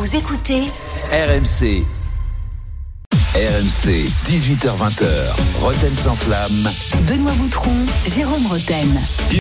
Vous écoutez RMC. RMC, 18h-20h, Roten sans flamme. Benoît Boutron, Jérôme Roten.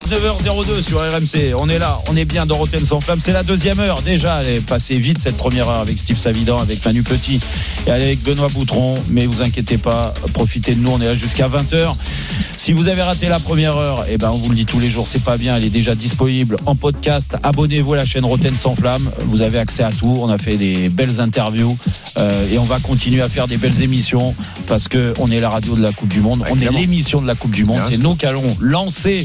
19h02 sur RMC, on est là, on est bien dans Roten sans flamme. C'est la deuxième heure déjà, elle est passée vite cette première heure avec Steve Savidan, avec Manu Petit et avec Benoît Boutron. Mais vous inquiétez pas, profitez de nous, on est là jusqu'à 20h. Si vous avez raté la première heure, on vous le dit tous les jours, c'est pas bien, elle est déjà disponible en podcast. Abonnez-vous à la chaîne Roten sans flamme, vous avez accès à tout. On a fait des belles interviews et on va continuer à faire des belles émissions parce que on est la radio de la Coupe du Monde, on est l'émission de la Coupe du Monde. C'est nous qui allons lancer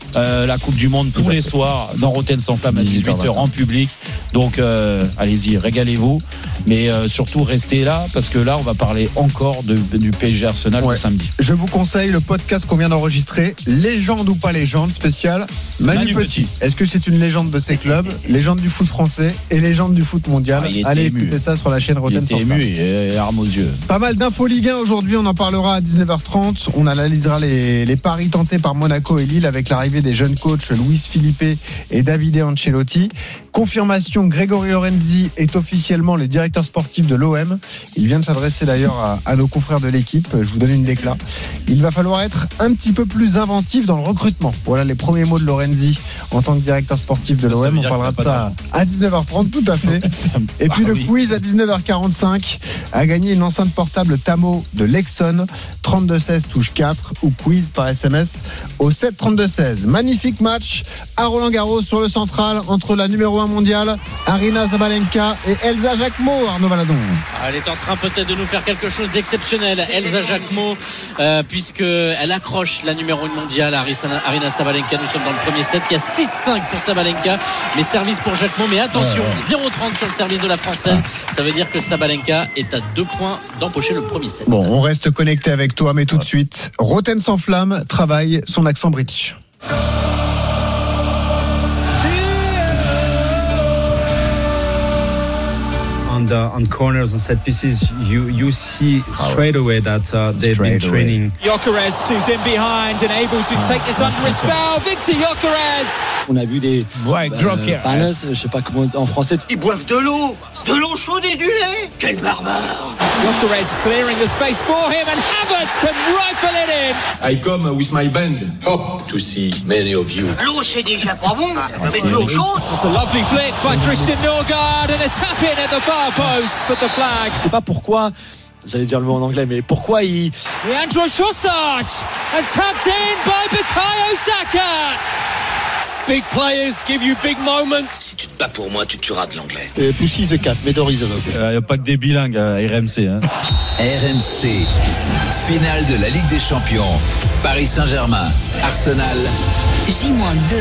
la Coupe du Monde tous les soirs dans Roten sans flamme à 18h en public. Donc allez-y, régalez-vous, mais surtout restez là parce que là on va parler encore du PSG Arsenal le samedi. Je vous conseille le podcast qu'on vient d'enregistrer, Légende ou pas légende, spécial Manu Petit. Est-ce que c'est une légende de ces clubs, légende du foot français et légende du foot mondial? Allez écouter ça sur la chaîne Roten sans flamme. Il était ému et arme aux yeux. Pas mal d'infos Ligue 1 aujourd'hui, on en parlera à 19h30. On analysera les paris tentés par Monaco et Lille avec l'arrivée des jeunes coachs Luis Felipe et Davide Ancelotti. Confirmation, Grégory Lorenzi est officiellement le directeur sportif de l'OM. Il vient de s'adresser d'ailleurs à nos confrères de l'équipe. Je vous donne une décla. Il va falloir être un petit peu plus inventif dans le recrutement. Voilà les premiers mots de Lorenzi en tant que directeur sportif de l'OM. On parlera de ça à 19h30, tout à fait. Et puis le quiz à 19h45 a gagné une enceinte portable Tamo de Lexon, 3216 touche 4 ou quiz par SMS au 73216. Magnifique match à Roland-Garros sur le central entre la numéro 1 mondiale Aryna Sabalenka et Elsa Jacquemot. Arnaud Valadon. Elle est en train peut-être de nous faire quelque chose d'exceptionnel, Elsa Jacquemot, puisqu'elle accroche la numéro 1 mondiale Aryna Sabalenka. Nous sommes dans le premier set, il y a 6-5 pour Sabalenka, mais service pour Jacquemot, mais attention, 0-30 sur le service de la Française. Ça veut dire que Sabalenka est à 2 points d'empocher le premier set. Bon, on reste connecté avec toi, mais tout de suite, Roten sans flamme travaille son accent british. On corners and set pieces, you see straight away that they've been training. Gyökeres, who's in behind and able to take this under his spell. Victor Gyökeres. On a vu des panas, je sais pas comment en français. Ils boivent de l'eau chaude et du lait. Quel barbare! Gyökeres clearing the space for him and Havertz can rifle it in. I come with my band. Hope to see many of you. L'eau c'est déjà pas bon, mais de l'eau chaude. It's a lovely flick by Christian Norgard and a tap in at the far post, but the flag. Je sais pas pourquoi. J'allais dire le mot en anglais, mais pourquoi il... Leandro Trossard and tapped in by Bukayo Saka. Big players give you big moments. Si tu te bats pour moi, tu tueras de l'anglais. Pussy the cat, Medor is a dog. Il n'y a pas que des bilingues à RMC. RMC, finale de la Ligue des Champions. Paris Saint-Germain, Arsenal. J-2.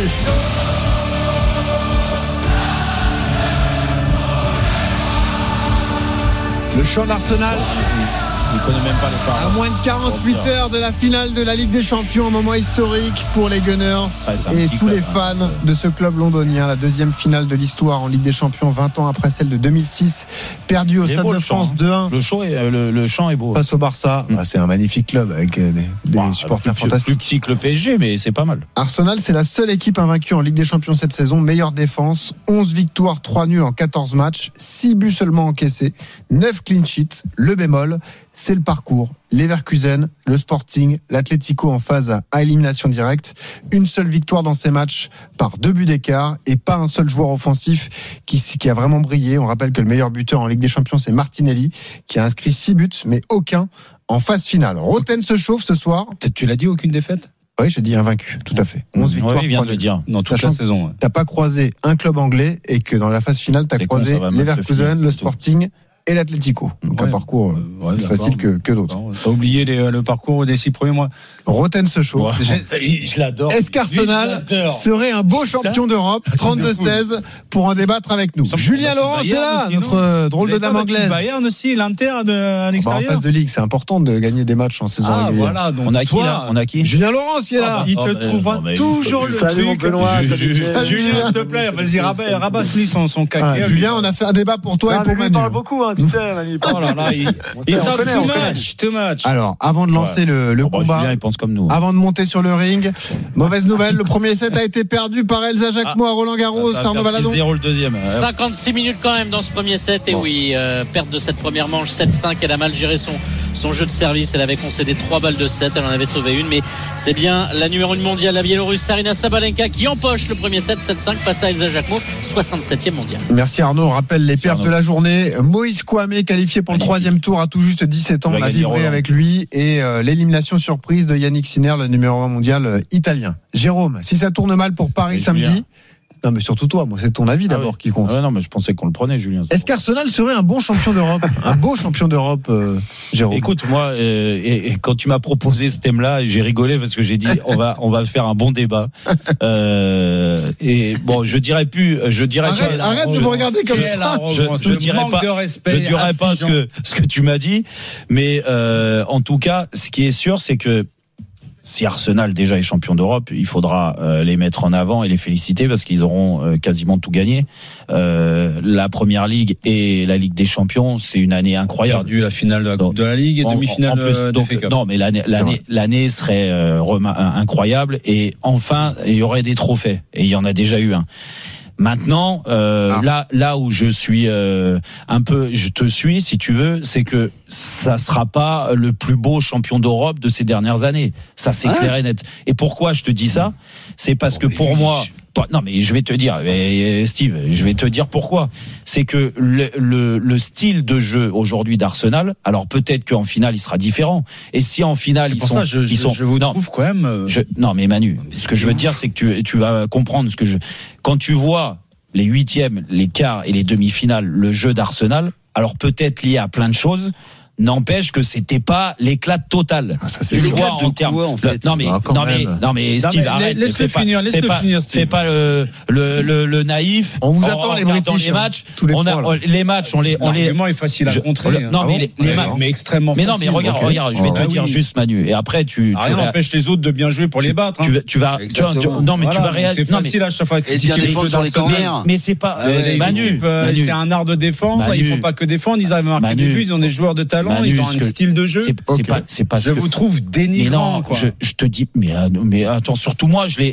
Le chant d'Arsenal. Il ne connaît même pas les paroles. À moins de 48 heures de la finale de la Ligue des Champions, un moment historique pour les Gunners et tous les fans de ce club londonien. La deuxième finale de l'histoire en Ligue des Champions, 20 ans après celle de 2006, perdue au Stade de France 2-1. Le chant est beau. Face au Barça. C'est un magnifique club avec des supporters fantastiques. Plus petit que le PSG, mais c'est pas mal. Arsenal, c'est la seule équipe invaincue en Ligue des Champions cette saison. Meilleure défense, 11 victoires, 3 nuls en 14 matchs, 6 buts seulement encaissés, 9 clean sheets. Le bémol, c'est le parcours. Leverkusen, le Sporting, l'Atlético en phase à élimination directe. Une seule victoire dans ces matchs par 2 buts d'écart et pas un seul joueur offensif qui a vraiment brillé. On rappelle que le meilleur buteur en Ligue des Champions, c'est Martinelli, qui a inscrit 6 buts, mais aucun en phase finale. Roten se chauffe ce soir. Peut-être tu l'as dit, aucune défaite? Oui, j'ai dit invaincu, tout à fait. 11 victoires. Il vient de le dire. Dans toute la saison. Ouais. T'as pas croisé un club anglais et que dans la phase finale, t'as croisé Leverkusen, le Sporting et l'Atlético. Donc un parcours plus facile que d'autres. T'as oublié le parcours des 6 premiers mois. Roten se chauffe. Je l'adore. Est-ce qu'Arsenal serait un beau champion d'Europe? 32-16 pour en débattre avec nous. Julien Laurent, c'est là, notre drôle de dame anglaise. Bayern aussi, l'Inter à l'extérieur. En phase de ligue, c'est important de gagner des matchs en saison régulière. Voilà, donc on a qui là? On a qui? Julien Laurent, qui est là. Il te trouvera toujours le truc. Benoît, Julien, s'il te plaît, vas-y, rabasse-lui son caca. Julien, on a fait un débat pour toi et pour Manu. Il parle beaucoup, tu sais, Manu. Oh là là, il talk too much. Alors, avant de lancer le combat, Julien, il pense comme nous. avant de monter sur le ring, mauvaise nouvelle, le premier set a été perdu par Elsa Jacquemot à Roland Garros. Arnaud Valadon. 6-0 le deuxième. 56 minutes quand même dans ce premier set. Et oui, perte de cette première manche 7-5. Elle a mal géré son jeu de service. Elle avait concédé 3 balles de 7. Elle en avait sauvé une. Mais c'est bien la numéro 1 mondiale, la Biélorusse Aryna Sabalenka, qui empoche le premier set 7-5 face à Elsa Jacquemot, 67e mondiale. Merci Arnaud. On rappelle les perfs de la journée. Moïse Kouamé, qualifié pour le troisième tour, à tout juste 17 ans. On a vibré avec lui. Et l'élimination surprise de Yannick Sinner, le numéro 1 mondial italien. Jérôme, si ça tourne mal pour Paris samedi. Non, mais surtout toi, moi, c'est ton avis d'abord qui compte. Non, mais je pensais qu'on le prenait, Julien. Est-ce qu'Arsenal serait un bon champion d'Europe? Un beau champion d'Europe, Jérôme? Écoute, moi, et quand tu m'as proposé ce thème-là, j'ai rigolé parce que j'ai dit, on va faire un bon débat. Et bon, je dirais arrête de me regarder comme ça. Je dirais pas ce que tu m'as dit, mais en tout cas, ce qui est sûr, c'est que si Arsenal déjà est champion d'Europe, il faudra les mettre en avant et les féliciter parce qu'ils auront quasiment tout gagné. La Première Ligue et la Ligue des Champions, c'est une année incroyable. Perdu la finale de la Coupe de la Ligue et demi-finale de FA Cup. Non, mais l'année serait incroyable et enfin il y aurait des trophées et il y en a déjà eu un. Maintenant, là où je suis je te suis si tu veux, c'est que ça sera pas le plus beau champion d'Europe de ces dernières années. Ça c'est clair et net. Et pourquoi je te dis ça? C'est parce que pour moi, non mais je vais te dire, Steve, je vais te dire pourquoi. C'est que le style de jeu aujourd'hui d'Arsenal, alors peut-être qu'en finale il sera différent. Et si en finale je vous trouve quand même. Non mais Manu, ce que je veux dire c'est que tu vas comprendre quand tu vois les huitièmes, les quarts et les demi-finales, le jeu d'Arsenal, alors peut-être lié à plein de choses. N'empêche que c'était pas l'éclat total. Tu le vois en termes. En fait. Non mais Steve, arrête. Laisse-le finir, Steve. Fais pas le naïf. On vous attend les British. Les matchs, les matchs, l'argument est facile à contrer. Non mais les matchs, mais extrêmement facile. Mais non mais regarde, je vais te dire juste Manu. Et après rien n'empêche les autres de bien jouer pour les battre. Tu vas réagir. C'est facile à chaque fois. Et bien défendre sur les corners. Mais c'est pas Manu. C'est un art de défendre. Ils font pas que défendre. Ils arrivent à marquer des buts. Ils ont des joueurs de talent. Ils ont un style de jeu. C'est pas. Je vous trouve dénigrant. Je te dis, mais attends, surtout moi, je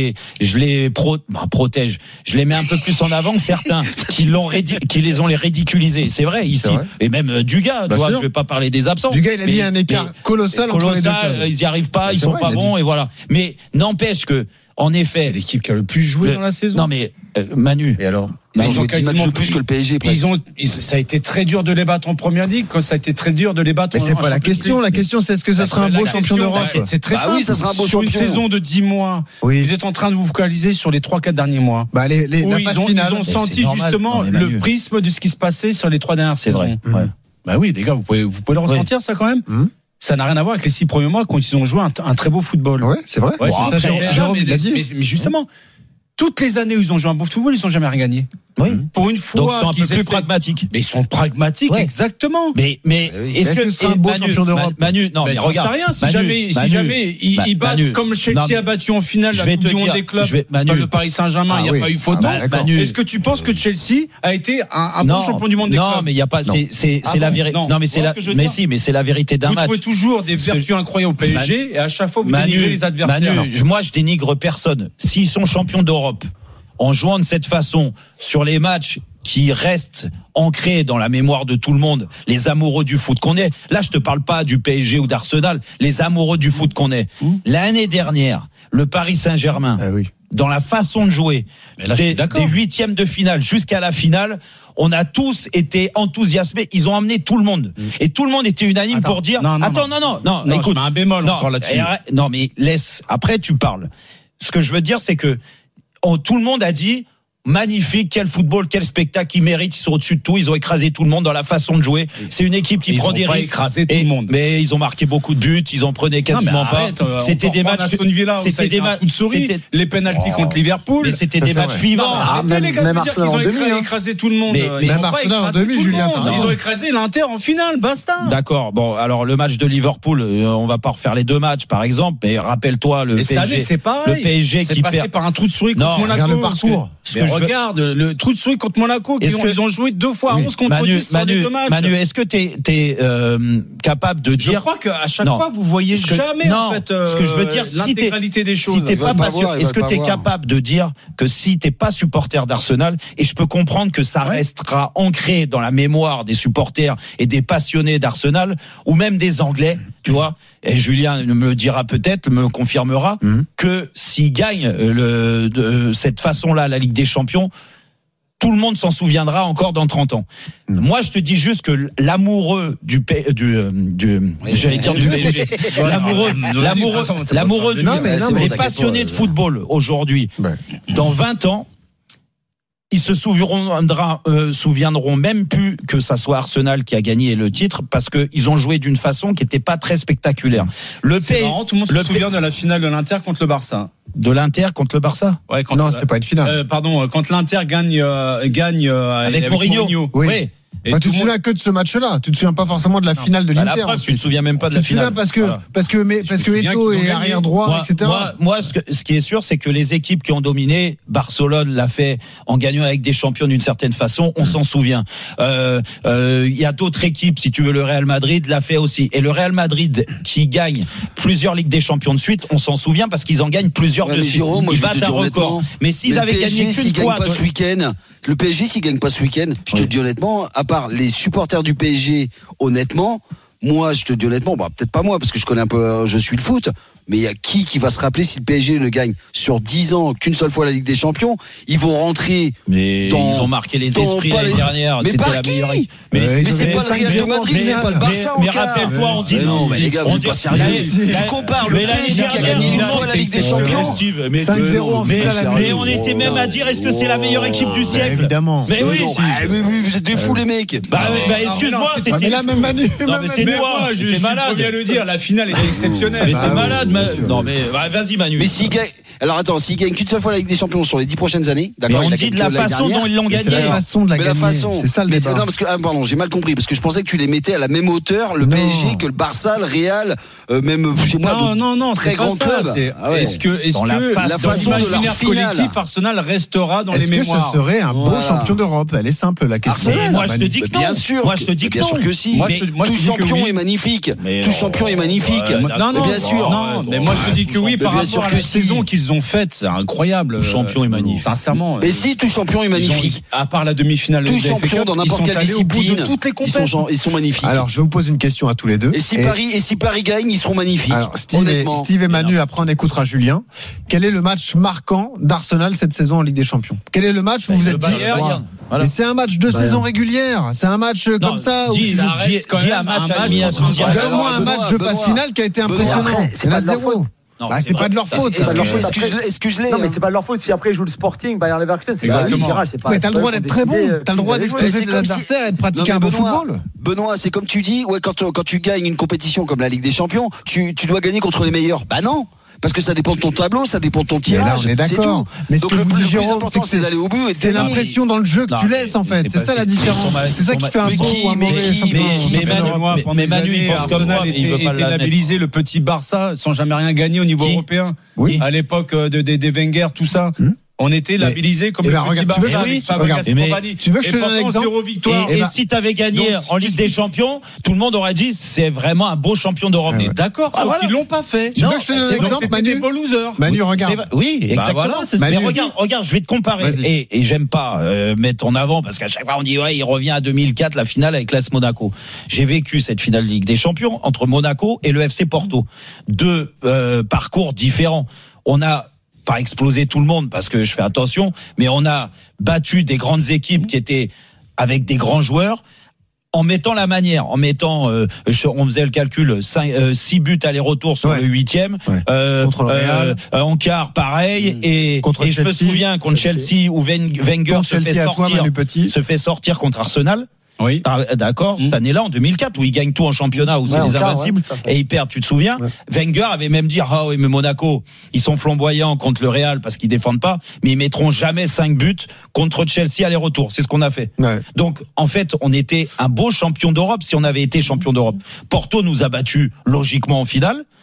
les protège. Je les mets un peu plus en avant que certains qui les ont ridiculisés. C'est vrai ici. Et même Dugas, je vais pas parler des absents. Dugas, il a dit un écart colossal entre les deux clubs. Ils y arrivent pas, ils sont pas bons et voilà. Mais n'empêche que, en effet, c'est l'équipe qui a le plus joué dans la saison. Non mais Manu. Et alors? Ils ont joué 10 matchs de plus que le PSG. Ça a été très dur de les battre en première ligue, quand ça a été très dur de les battre. Mais c'est pas la question. La question, c'est est-ce que ce sera un beau champion d'Europe? C'est très simple. Oui, ça sera un beau sur champion. Une saison de 10 mois, vous êtes en train de vous focaliser sur les 3-4 derniers mois. La phase finale. Ils ont senti justement le prisme de ce qui se passait sur les 3 dernières saisons. C'est vrai. Bah oui, les gars, vous pouvez le ressentir ça quand même. Ça n'a rien à voir avec les 6 premiers mois quand ils ont joué un très beau football. Ouais, c'est vrai. Jérôme l'a dit. Mais justement, toutes les années où ils ont joué un beau football, ils n'ont jamais rien gagné. Oui. Pour une fois. Donc ils sont un peu plus pragmatiques. Mais ils sont pragmatiques, exactement. Mais est-ce que ce sera un beau champion d'Europe? Manu, non, mais regarde. C'est rien. Si jamais ils battent comme Chelsea a battu en finale la Coupe du Monde des clubs, le Paris Saint-Germain, il n'y a pas eu photo. Est-ce que tu penses que Chelsea a été un bon champion du monde des clubs? Non, mais il n'y a pas. C'est la vérité. Non, mais c'est la. Mais c'est la vérité d'un match. Vous trouvez toujours des vertus incroyables au PSG et à chaque fois vous dénigrez les adversaires. Moi, je dénigre personne. S'ils sont champions d'Europe, en jouant de cette façon sur les matchs qui restent ancrés dans la mémoire de tout le monde, les amoureux du foot qu'on est. Là, je te parle pas du PSG ou d'Arsenal, les amoureux du foot qu'on est. L'année dernière, le Paris Saint-Germain, dans la façon de jouer, des huitièmes de finale jusqu'à la finale, on a tous été enthousiasmés. Ils ont amené tout le monde. Et tout le monde était unanime pour dire, non, écoute. Je mets un bémol encore là-dessus. Non, mais laisse, après tu parles. Ce que je veux dire, c'est que tout le monde a dit magnifique, quel football, quel spectacle, ils méritent, ils sont au-dessus de tout, ils ont écrasé tout le monde dans la façon de jouer. C'est une équipe qui prend des risques. Écrasé tout le monde. Mais ils ont marqué beaucoup de buts, ils en prenaient quasiment pas. C'était des matchs. C'était des matchs. Les pénaltys contre Liverpool. Mais c'était des matchs vivants. Arrêtez les gars de dire qu'ils ont écrasé tout le monde. Même Arsenal en demi, Julien. Ils ont écrasé l'Inter en finale, basta. D'accord. Bon, alors le match de Liverpool, on va pas refaire les deux matchs, par exemple. Mais rappelle-toi le PSG. C'est pareil. Le PSG qui perd par un trou de souris contre Monaco. Le parcours. Ce que regarde le trou de souris contre Monaco, ils ont joué 2 fois à 11 contre 10 sur les 2 matchs. Manu, est-ce que t'es capable de dire? Je crois qu'à chaque fois vous voyez jamais en fait ce que je veux dire, l'intégralité des choses. Si t'es pas est-ce que t'es capable de dire que si t'es pas supporter d'Arsenal, et je peux comprendre que ça restera ancré dans la mémoire des supporters et des passionnés d'Arsenal, ou même des Anglais, tu vois, et Julien me le dira peut-être, me confirmera, que s'ils gagnent cette façon-là la Ligue des Champions, tout le monde s'en souviendra encore dans 30 ans. Moi, je te dis juste que l'amoureux du PSG, l'amoureux les passionnés de football aujourd'hui, dans 20 ans, ils se souviendront même plus que ça soit Arsenal qui a gagné le titre, parce que ils ont joué d'une façon qui n'était pas très spectaculaire. C'est marrant, tout le monde se souvient de la finale de l'Inter contre le Barça. De l'Inter contre le Barça? Ouais, non, c'était pas une finale. Quand l'Inter gagne avec Mourinho. Oui. Tu te souviens que de ce match-là. Tu te souviens pas forcément de la finale de l'Inter. Tu te souviens même pas de la finale. Parce que Eto'o est arrière droit, etc. Moi, ce qui est sûr, c'est que les équipes qui ont dominé, Barcelone l'a fait en gagnant avec des champions d'une certaine façon. On s'en souvient. Il y a d'autres équipes, si tu veux, le Real Madrid l'a fait aussi. Et le Real Madrid qui gagne plusieurs Ligues des Champions de suite, on s'en souvient parce qu'ils en gagnent plusieurs de suite. Ils battent un record. Mais s'ils avaient gagné qu'une fois, ce week-end. Le PSG, s'il gagne pas ce week-end, je te dis honnêtement, à part les supporters du PSG, honnêtement, moi, je te dis honnêtement, peut-être pas moi, parce que je connais un peu, je suis le foot, mais il y a qui va se rappeler si le PSG ne gagne sur 10 ans qu'une seule fois la Ligue des Champions? Ils vont rentrer. Mais ils ont marqué les esprits l'année dernière. Mais par qui? Mais c'est pas le Real de Madrid, c'est pas le Barça. Mais rappelle-toi, on dit non, mais les gars, vous êtes pas sérieux. Tu compares le PSG qui a gagné une fois la Ligue des Champions. 5-0 en finale. Mais on était même à dire, est-ce que c'est la meilleure équipe du siècle? Évidemment. Mais oui. Vous êtes des fous, les mecs. Excuse-moi, c'était là même Manu. Non, mais c'est toi, j'étais malade. Je viens le dire, la finale était exceptionnelle. Mais t'es malade. Non, mais vas-y, Manu. Mais s'il gagne, alors attends, s'il gagne qu'une seule fois la Ligue des Champions sur les 10 prochaines années, d'accord. Mais on dit de la façon dont ils l'ont gagné. C'est la façon de la gagner. C'est ça le débat. Non, parce que pardon, j'ai mal compris, parce que je pensais que tu les mettais à la même hauteur, le PSG, que le Barça, le Real, même je sais pas. Non, très grand club. Est-ce que la façon de l'imaginaire collectif, Arsenal restera dans les mémoires? Est-ce que ce serait un beau champion d'Europe? Elle est simple la question. Moi, je te dis que non. Bien sûr. Moi, je te dis que non. Bien sûr que si. Tout champion est magnifique. Tout champion est magnifique. Non, bien sûr. Non, mais moi je te dis que oui, par rapport à la saison qu'ils ont faite, c'est incroyable. Champion est magnifique. Sincèrement. Mais si, tout champion est magnifique. À part la demi-finale, tout champion dans n'importe quelle discipline, ils sont magnifiques. Alors, je vais vous poser une question à tous les deux. Et si Paris gagne, ils seront magnifiques. Alors, Steve et Manu, après on écoutera Julien. Quel est le match marquant d'Arsenal cette saison en Ligue des Champions? Quel est le match où vous êtes dit mais c'est un match de saison régulière, c'est un match comme ça. Donne-moi un match de phase finale qui a été impressionnant. C'est pas zéro. C'est pas de leur faute. Excuse-les. Non, mais c'est pas de leur faute. Si après ils jouent le Sporting, Bayer Leverkusen, c'est pas Gérald, c'est pas. Mais t'as le droit d'être très bon. T'as le droit d'exploser tes adversaires et de pratiquer un bon football. Benoît, c'est comme tu dis, quand tu gagnes une compétition comme la Ligue des Champions, tu dois gagner contre les meilleurs. Bah non. Parce que ça dépend de ton tableau, ça dépend de ton tirage. Mais là, on est d'accord. Mais ce que vous dites, Jérôme, c'est d'aller au but. C'est l'impression dans le jeu que tu laisses, en fait. C'est ça la différence. C'est ça qui fait un bon ou un mauvais champion. Mais Manu, il pense comme moi, il veut pas labelliser le petit Barça sans jamais rien gagner au niveau européen. Oui. À l'époque des Wenger, tout ça. On était labellisé comme le petit Barça. Tu veux que je te donne un exemple? Et si t'avais gagné en Ligue des Champions, tout le monde aurait dit c'est vraiment un beau champion d'Europe. D'accord, sauf qu'ils l'ont pas fait. Tu veux que je te donne un exemple, Manu? Des beaux losers. Manu, regarde. Oui, exactement. Mais regarde, je vais te comparer. Et j'aime pas mettre en avant parce qu'à chaque fois on dit il revient à 2004 la finale avec l'AS Monaco. J'ai vécu cette finale de Ligue des Champions entre Monaco et le FC Porto. Deux parcours différents. On a pas exploser tout le monde parce que je fais attention, mais on a battu des grandes équipes qui étaient avec des grands joueurs en mettant la manière, on faisait le calcul, 6 buts aller-retour sur le 8e, contre le Real. En quart pareil, et je me souviens contre Chelsea où Wenger se fait sortir contre Arsenal. Oui. D'accord, cette année-là, en 2004, où ils gagnent tout en championnat, où c'est les invincibles, et ils perdent, tu te souviens? Wenger avait même dit, oui, mais Monaco, ils sont flamboyants contre le Real parce qu'ils défendent pas, mais ils mettront jamais 5 buts contre Chelsea aller-retour. C'est ce qu'on a fait. Donc, en fait, on était un beau champion d'Europe si on avait été champion d'Europe. Porto nous a battus logiquement en finale.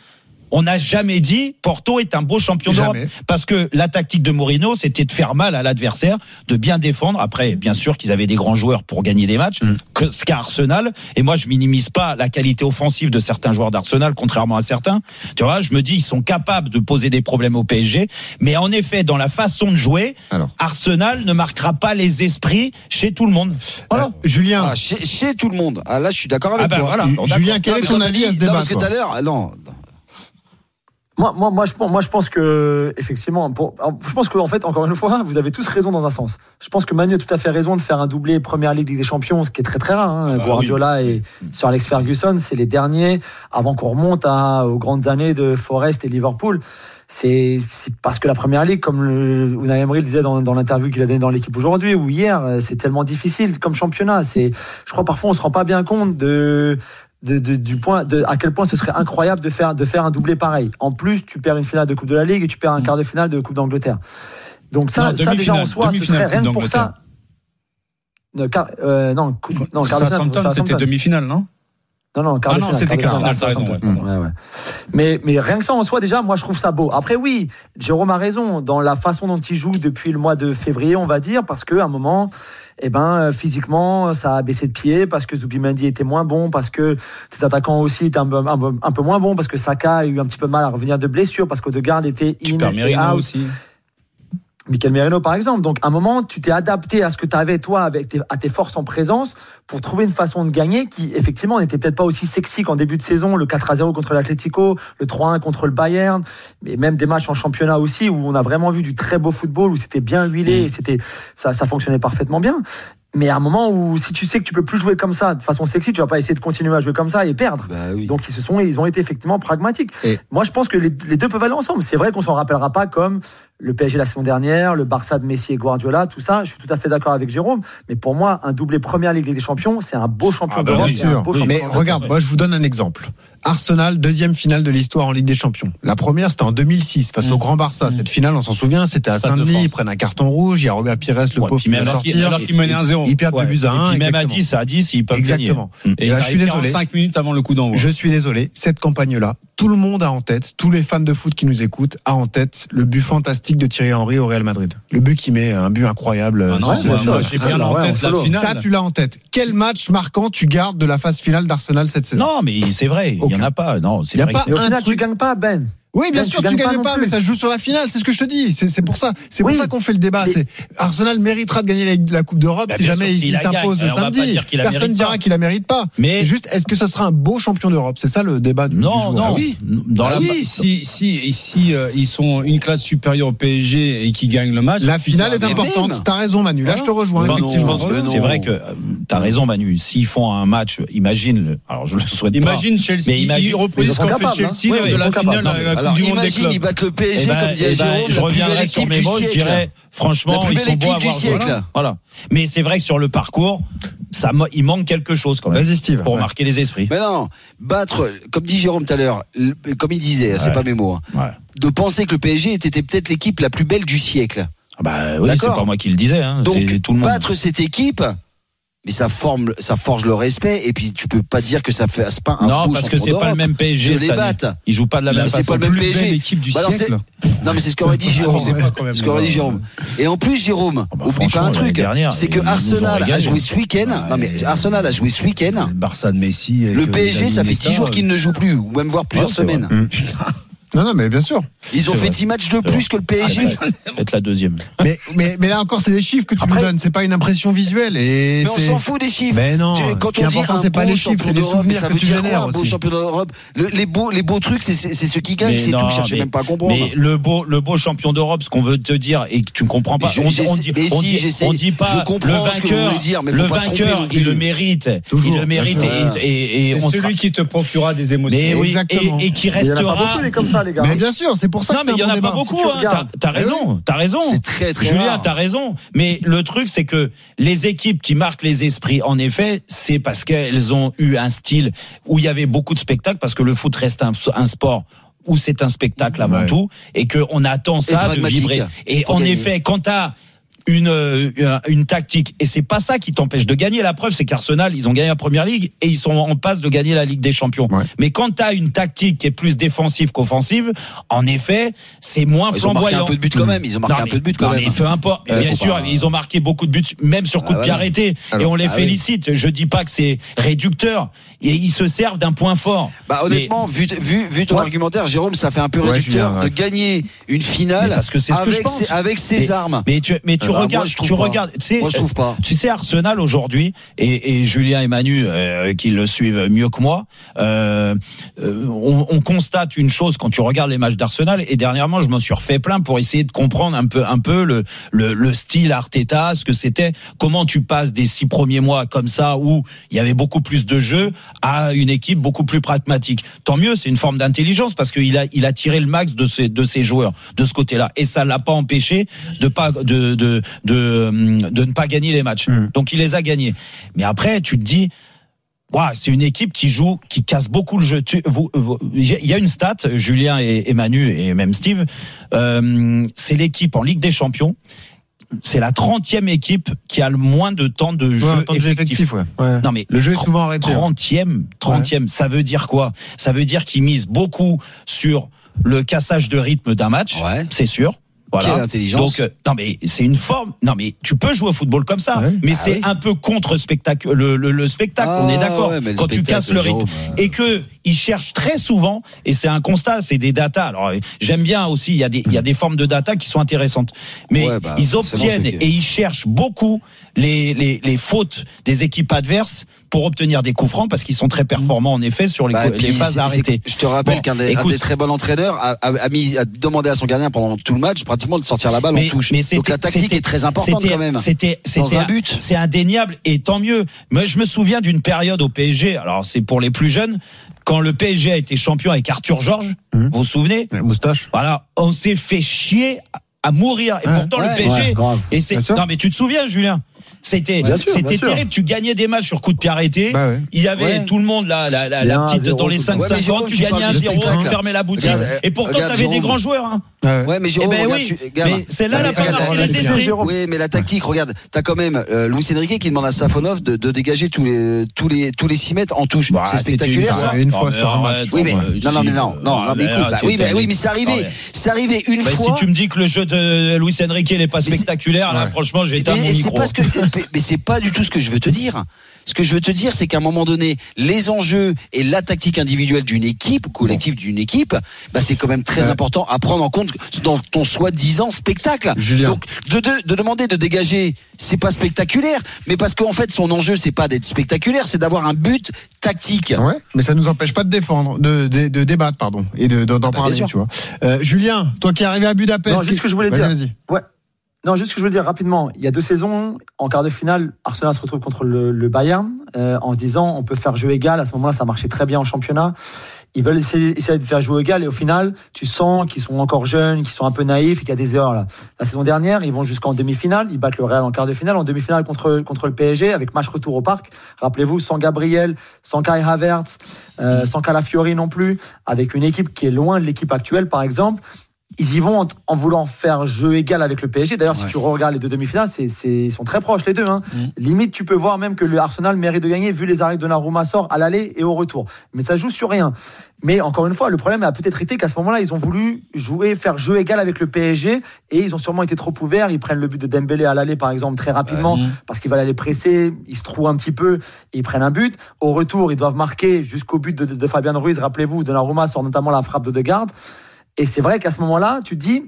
on n'a jamais dit Porto est un beau champion d'Europe. Parce que la tactique de Mourinho, c'était de faire mal à l'adversaire, de bien défendre. Après, bien sûr qu'ils avaient des grands joueurs pour gagner des matchs, ce qu'a Arsenal. Et moi, je minimise pas la qualité offensive de certains joueurs d'Arsenal, contrairement à certains. Tu vois, je me dis, ils sont capables de poser des problèmes au PSG. Mais en effet, dans la façon de jouer, Arsenal ne marquera pas les esprits chez tout le monde. Voilà. Julien. Chez tout le monde. Là, je suis d'accord avec toi. Voilà. Julien, quel est ton avis à ce débat? Parce que tout à l'heure, non. Moi, je pense que, effectivement, je pense qu'en fait, encore une fois, vous avez tous raison dans un sens. Je pense que Manu a tout à fait raison de faire un doublé Première Ligue des Champions, ce qui est très très rare. Guardiola et Sir Alex Ferguson, c'est les derniers, avant qu'on remonte aux grandes années de Forest et Liverpool. C'est parce que la Première Ligue, comme Unai Emery le disait dans l'interview qu'il a donnée dans l'équipe aujourd'hui ou hier, c'est tellement difficile comme championnat. Je crois parfois on se rend pas bien compte à quel point ce serait incroyable de faire un doublé pareil. En plus, tu perds une finale de Coupe de la Ligue et tu perds un quart de finale de Coupe d'Angleterre. Donc ça déjà en soi, ce serait rien pour ça. Quart de finale. C'était demi-finale, non? Non, quart de finale. C'était quart de finale. Ouais. Mais rien que ça en soi, déjà, moi je trouve ça beau. Après, oui, Jérôme a raison dans la façon dont il joue depuis le mois de février, on va dire, parce qu'à un moment, physiquement, ça a baissé de pied parce que Zubimendi était moins bon, parce que ses attaquants aussi étaient un peu moins bons, parce que Saka a eu un petit peu de mal à revenir de blessure, parce qu'Odegaard était in et out. Aussi. Mikel Merino, par exemple. Donc, à un moment, tu t'es adapté à ce que tu avais, toi, à tes forces en présence, pour trouver une façon de gagner qui, effectivement, n'était peut-être pas aussi sexy qu'en début de saison, le 4-0 contre l'Atlético, le 3-1 contre le Bayern, mais même des matchs en championnat aussi, où on a vraiment vu du très beau football, où c'était bien huilé, et ça fonctionnait parfaitement bien. Mais à un moment où, si tu sais que tu peux plus jouer comme ça de façon sexy, tu vas pas essayer de continuer à jouer comme ça et perdre. Donc ils ont été effectivement pragmatiques. Moi, je pense que les deux peuvent aller ensemble. C'est vrai qu'on s'en rappellera pas comme le PSG la saison dernière, le Barça de Messi et Guardiola, tout ça. Je suis tout à fait d'accord avec Jérôme. Mais pour moi, un doublé Première Ligue des Champions, c'est un beau champion d'Europe. Mais regarde, moi, je vous donne un exemple. Arsenal, deuxième finale de l'histoire en Ligue des Champions. La première, c'était en 2006 face au Grand Barça. Cette finale, on s'en souvient, c'était à Saint-Denis. Ils prennent un carton rouge. Il y a Robert Pires, le pauvre, qui va sortir. Alors qu'ils menaient 1-0. Ils perdent 2-1. Et puis même à 10, ils peuvent gagner. Et là, je suis désolé. 5 minutes avant le coup d'envoi. Je suis désolé. Cette campagne-là, tout le monde a en tête, tous les fans de foot qui nous écoutent, a en tête le but fantastique de Thierry Henry au Real Madrid. Le but qui met un but incroyable. Moi, j'ai bien en tête la finale. Ça, tu l'as en tête. Quel match marquant tu gardes de la phase finale d'Arsenal cette saison? Non, mais c'est vrai. Il y en a pas. Non, il y a pas un truc. Tu gagnes pas, Ben. Oui, bien sûr, tu gagnes pas, mais ça se joue sur la finale. C'est ce que je te dis. C'est pour ça. C'est pour ça qu'on fait le débat. Arsenal méritera de gagner la Coupe d'Europe si jamais il s'impose le samedi. Personne ne dira qu'il la mérite pas. Mais juste, est-ce que ce sera un beau champion d'Europe? C'est ça le débat du jour. Non. Oui. Si ils sont une classe supérieure au PSG et qu'ils gagnent le match. La finale est importante. T'as raison, Manu. Là, je te rejoins. Effectivement. C'est vrai que t'as raison, Manu. S'ils font un match, imagine. Alors, je le souhaite pas. Imagine Chelsea. Ils reproduisent ce qu'a fait Chelsea de la finale. Alors, imagine, ils battent le PSG comme dit Jérôme. Je reviendrai sur mes mots, je dirais, franchement, ils sont beaux à voir. Voilà. Mais c'est vrai que sur le parcours, il manque quelque chose quand même. Vas-y, Steve. Pour marquer les esprits. Mais non, battre, comme dit Jérôme tout à l'heure, comme il disait, c'est pas mes mots, de penser que le PSG était peut-être l'équipe la plus belle du siècle. Oui, c'est pas moi qui le disais. Donc, c'est tout le monde. Battre cette équipe. Mais ça forge le respect, et puis tu peux pas dire que ça fait pas un beau champion d'Europe. Non, parce que c'est pas le même PSG cette année. Ils jouent pas de la même façon. C'est pas le même PSG. L'équipe du siècle. Non, mais c'est ce qu'aurait dit Jérôme. Et en plus, Jérôme, oublie pas un truc, c'est que Arsenal a joué ce week-end. Non, mais Arsenal a joué ce week-end. Le Barça de Messi. Le PSG, ça fait 10 jours qu'il ne joue plus, ou même voire plusieurs semaines. Non, mais bien sûr. Ils ont fait 10 matchs de plus que le PSG. Peut-être la deuxième. Mais là encore, c'est des chiffres que tu nous donnes. C'est pas une impression visuelle. Mais on s'en fout des chiffres. Mais non. Quand ce qui est important, c'est pas les chiffres, c'est les souvenirs que tu génères aussi. Un beau champion d'Europe. Les beaux trucs, c'est ceux qui gagnent. C'est tout. Cherchez même pas à comprendre. Mais le beau champion d'Europe, ce qu'on veut te dire et que tu ne comprends pas. On dit pas. Le vainqueur, il le mérite. Il le mérite. Et celui qui te procurera des émotions. Et qui restera. Mais bien sûr, c'est pour ça que mais il y en a pas beaucoup. T'as raison. C'est très très Julien, rare. t'as raison. Mais le truc, c'est que les équipes qui marquent les esprits, en effet, c'est parce qu'elles ont eu un style où il y avait beaucoup de spectacles, parce que le foot reste un sport où c'est un spectacle avant tout, et qu'on attend ça de vibrer. Et en effet, quand une tactique. Et c'est pas ça qui t'empêche de gagner. La preuve, c'est qu'Arsenal, ils ont gagné la Première Ligue et ils sont en passe de gagner la Ligue des Champions. Ouais. Mais quand t'as une tactique qui est plus défensive qu'offensive, en effet, c'est moins flamboyant. Ils ont marqué un peu de buts quand même. Ils ont marqué un peu de buts quand même. Mais peu importe. Bien sûr, ils ont marqué beaucoup de buts, même sur coup de pied arrêté. Et on les félicite. Je dis pas que c'est réducteur. Et ils se servent d'un point fort. Honnêtement, vu ton argumentaire, Jérôme, ça fait un peu réducteur de gagner une finale parce que c'est ce que je pense. Avec ses armes. Mais tu regardes, moi, je trouve pas. Tu sais, Arsenal aujourd'hui, et Julien et Manu, qui le suivent mieux que moi, on constate une chose quand tu regardes les matchs d'Arsenal, et dernièrement, je m'en suis refait plein pour essayer de comprendre un peu le style Arteta, ce que c'était, comment tu passes des 6 premiers mois comme ça, où il y avait beaucoup plus de jeu, à une équipe beaucoup plus pragmatique. Tant mieux, c'est une forme d'intelligence, parce qu'il a tiré le max de ses joueurs, de ce côté-là. Et ça l'a pas empêché de ne pas gagner les matchs. Donc il les a gagnés. Mais après, tu te dis, c'est une équipe qui joue, qui casse beaucoup le jeu. Il y a une stat, Julien et Manu et même Steve, c'est l'équipe en Ligue des Champions. C'est la 30e équipe qui a le moins de temps de jeu effectif. Non mais le jeu est souvent arrêté. 30e, ça veut dire quoi? Ça veut dire qu'ils misent beaucoup sur le cassage de rythme d'un match, c'est sûr. Voilà. Quelle intelligence. Donc non mais c'est une forme. Non mais tu peux jouer au football comme ça, mais c'est un peu contre spectacle. Le spectacle, on est d'accord. Quand tu casses le rythme et que ils cherchent très souvent, et c'est un constat, c'est des datas. Alors j'aime bien aussi, il y a des formes de data qui sont intéressantes, mais ils obtiennent et ils cherchent beaucoup les fautes des équipes adverses pour obtenir des coups francs, parce qu'ils sont très performants en effet sur les phases arrêtées. Je te rappelle qu'un des très bons entraîneurs a demandé à son gardien pendant tout le match pratiquement de sortir la balle en touche. Donc la tactique est très importante quand même. C'était un but. C'est indéniable, et tant mieux. Moi je me souviens d'une période au PSG, alors c'est pour les plus jeunes, quand le PSG a été champion avec Arthur Georges, vous vous souvenez? La moustache. Voilà, on s'est fait chier à mourir. Et pourtant le PSG, non mais tu te souviens, Julien? C'était terrible. Tu gagnais des matchs sur coup de pied arrêté. Il y avait tout le monde la petite dans les 5-50. Tu gagnais 1-0, tu fermais la boutique. Et pourtant, t'avais des grands joueurs. Mais Jérôme, mais c'est là la parole. Oui, mais la tactique, regarde, t'as quand même Luis Enrique qui demande à Safonov de dégager tous les 6 mètres en touche. C'est spectaculaire, ça. Une fois sur un match. Oui, mais non, mais écoute, oui, mais c'est arrivé une fois. Si tu me dis que le jeu de Luis Enrique n'est pas spectaculaire, là, franchement, j'ai éteint mon micro. Mais c'est pas du tout ce que je veux te dire. Ce que je veux te dire, c'est qu'à un moment donné, les enjeux et la tactique individuelle d'une équipe, collective d'une équipe, c'est quand même très important à prendre en compte dans ton soi-disant spectacle. Julien. Donc, de demander de dégager, c'est pas spectaculaire, mais parce qu'en fait, son enjeu, c'est pas d'être spectaculaire, c'est d'avoir un but tactique. Ouais, mais ça nous empêche pas de défendre, de débattre, pardon, et d'en parler, tu vois. Julien, toi qui es arrivé à Budapest. Non, juste ce que je voulais dire. Vas-y. Ouais. Non, juste ce que je veux dire rapidement. Il y a 2 saisons, en quart de finale, Arsenal se retrouve contre le Bayern en se disant on peut faire jeu égal. À ce moment-là, ça marchait très bien en championnat. Ils veulent essayer de faire jeu égal, et au final, tu sens qu'ils sont encore jeunes, qu'ils sont un peu naïfs et qu'il y a des erreurs là. La saison dernière, ils vont jusqu'en demi-finale, ils battent le Real en quart de finale, en demi-finale contre le PSG avec match retour au parc. Rappelez-vous, sans Gabriel, sans Kai Havertz, sans Calafiori non plus, avec une équipe qui est loin de l'équipe actuelle, par exemple. Ils y vont en voulant faire jeu égal avec le PSG. D'ailleurs, si tu regardes les 2 demi-finales, ils sont très proches les deux. Limite, tu peux voir même que le Arsenal mérite de gagner vu les arrêts de Donnarumma sort à l'aller et au retour. Mais ça joue sur rien. Mais encore une fois, le problème a peut-être été qu'à ce moment-là, ils ont voulu faire jeu égal avec le PSG, et ils ont sûrement été trop ouverts. Ils prennent le but de Dembélé à l'aller, par exemple, très rapidement, parce qu'ils veulent aller presser. Ils se trouvent un petit peu et ils prennent un but. Au retour, ils doivent marquer jusqu'au but de Fabian Ruiz. Rappelez-vous, Donnarumma sort notamment la frappe de Degarde. Et c'est vrai qu'à ce moment-là, tu te dis,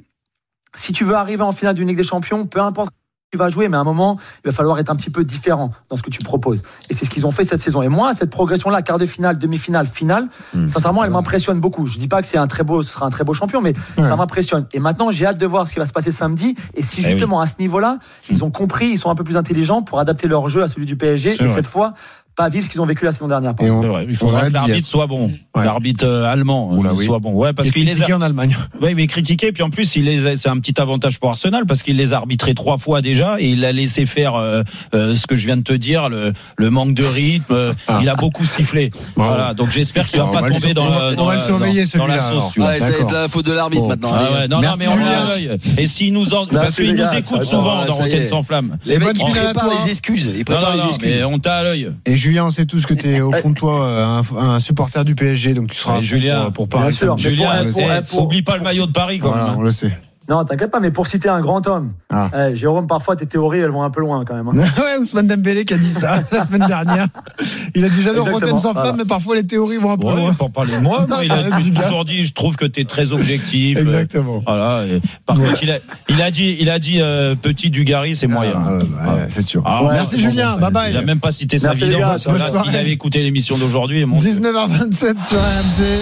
si tu veux arriver en finale d'une Ligue des Champions, peu importe qui tu vas jouer, mais à un moment, il va falloir être un petit peu différent dans ce que tu proposes. Et c'est ce qu'ils ont fait cette saison. Et moi, cette progression-là, quart de finale, demi-finale, finale, sincèrement, elle m'impressionne beaucoup. Je dis pas que ce sera un très beau champion, mais ça m'impressionne. Et maintenant, j'ai hâte de voir ce qui va se passer samedi. Et si justement, à ce niveau-là, ils ont compris, ils sont un peu plus intelligents pour adapter leur jeu à celui du PSG. Et cette fois, pas vivre ce qu'ils ont vécu la saison dernière. C'est vrai, il faudrait que l'arbitre soit bon. Ouais. L'arbitre allemand soit bon. Ouais, parce qu'il les a en Allemagne. Oui, mais critiqué. Puis en plus, c'est un petit avantage pour Arsenal parce qu'il les a arbitrés 3 fois déjà et il a laissé faire ce que je viens de te dire, le manque de rythme. Il a beaucoup sifflé. Voilà. Donc j'espère qu'il va pas tomber dans la sauce. Ouais, ça va être la faute de l'arbitre maintenant. Non, mais on a un œil. Et s'il nous parce qu'il nous écoute souvent dans Rotten sans flamme. Les mecs, ils préparent les excuses. Mais on t'a à l'œil. Et Julien, on sait tous que t'es au fond de toi un supporter du PSG, donc tu seras pour Paris. Julien, oublie pas le maillot de Paris quand même. On le sait. Non, t'inquiète pas, mais pour citer un grand homme, Jérôme, parfois tes théories, elles vont un peu loin quand même. Ouais, Ousmane Dembélé qui a dit ça la semaine dernière. Il a dit j'adore Rotten sans flamme, mais parfois les théories vont un peu loin. Pour parler de moi, il a toujours dit je trouve que t'es très objectif. Exactement. Voilà. Par contre, il a dit petit Dugarry, c'est moyen. C'est sûr. Merci Julien, bye bye. Il a même pas cité sa vidéo. S'il avait écouté l'émission d'aujourd'hui, 19h27 sur RMC.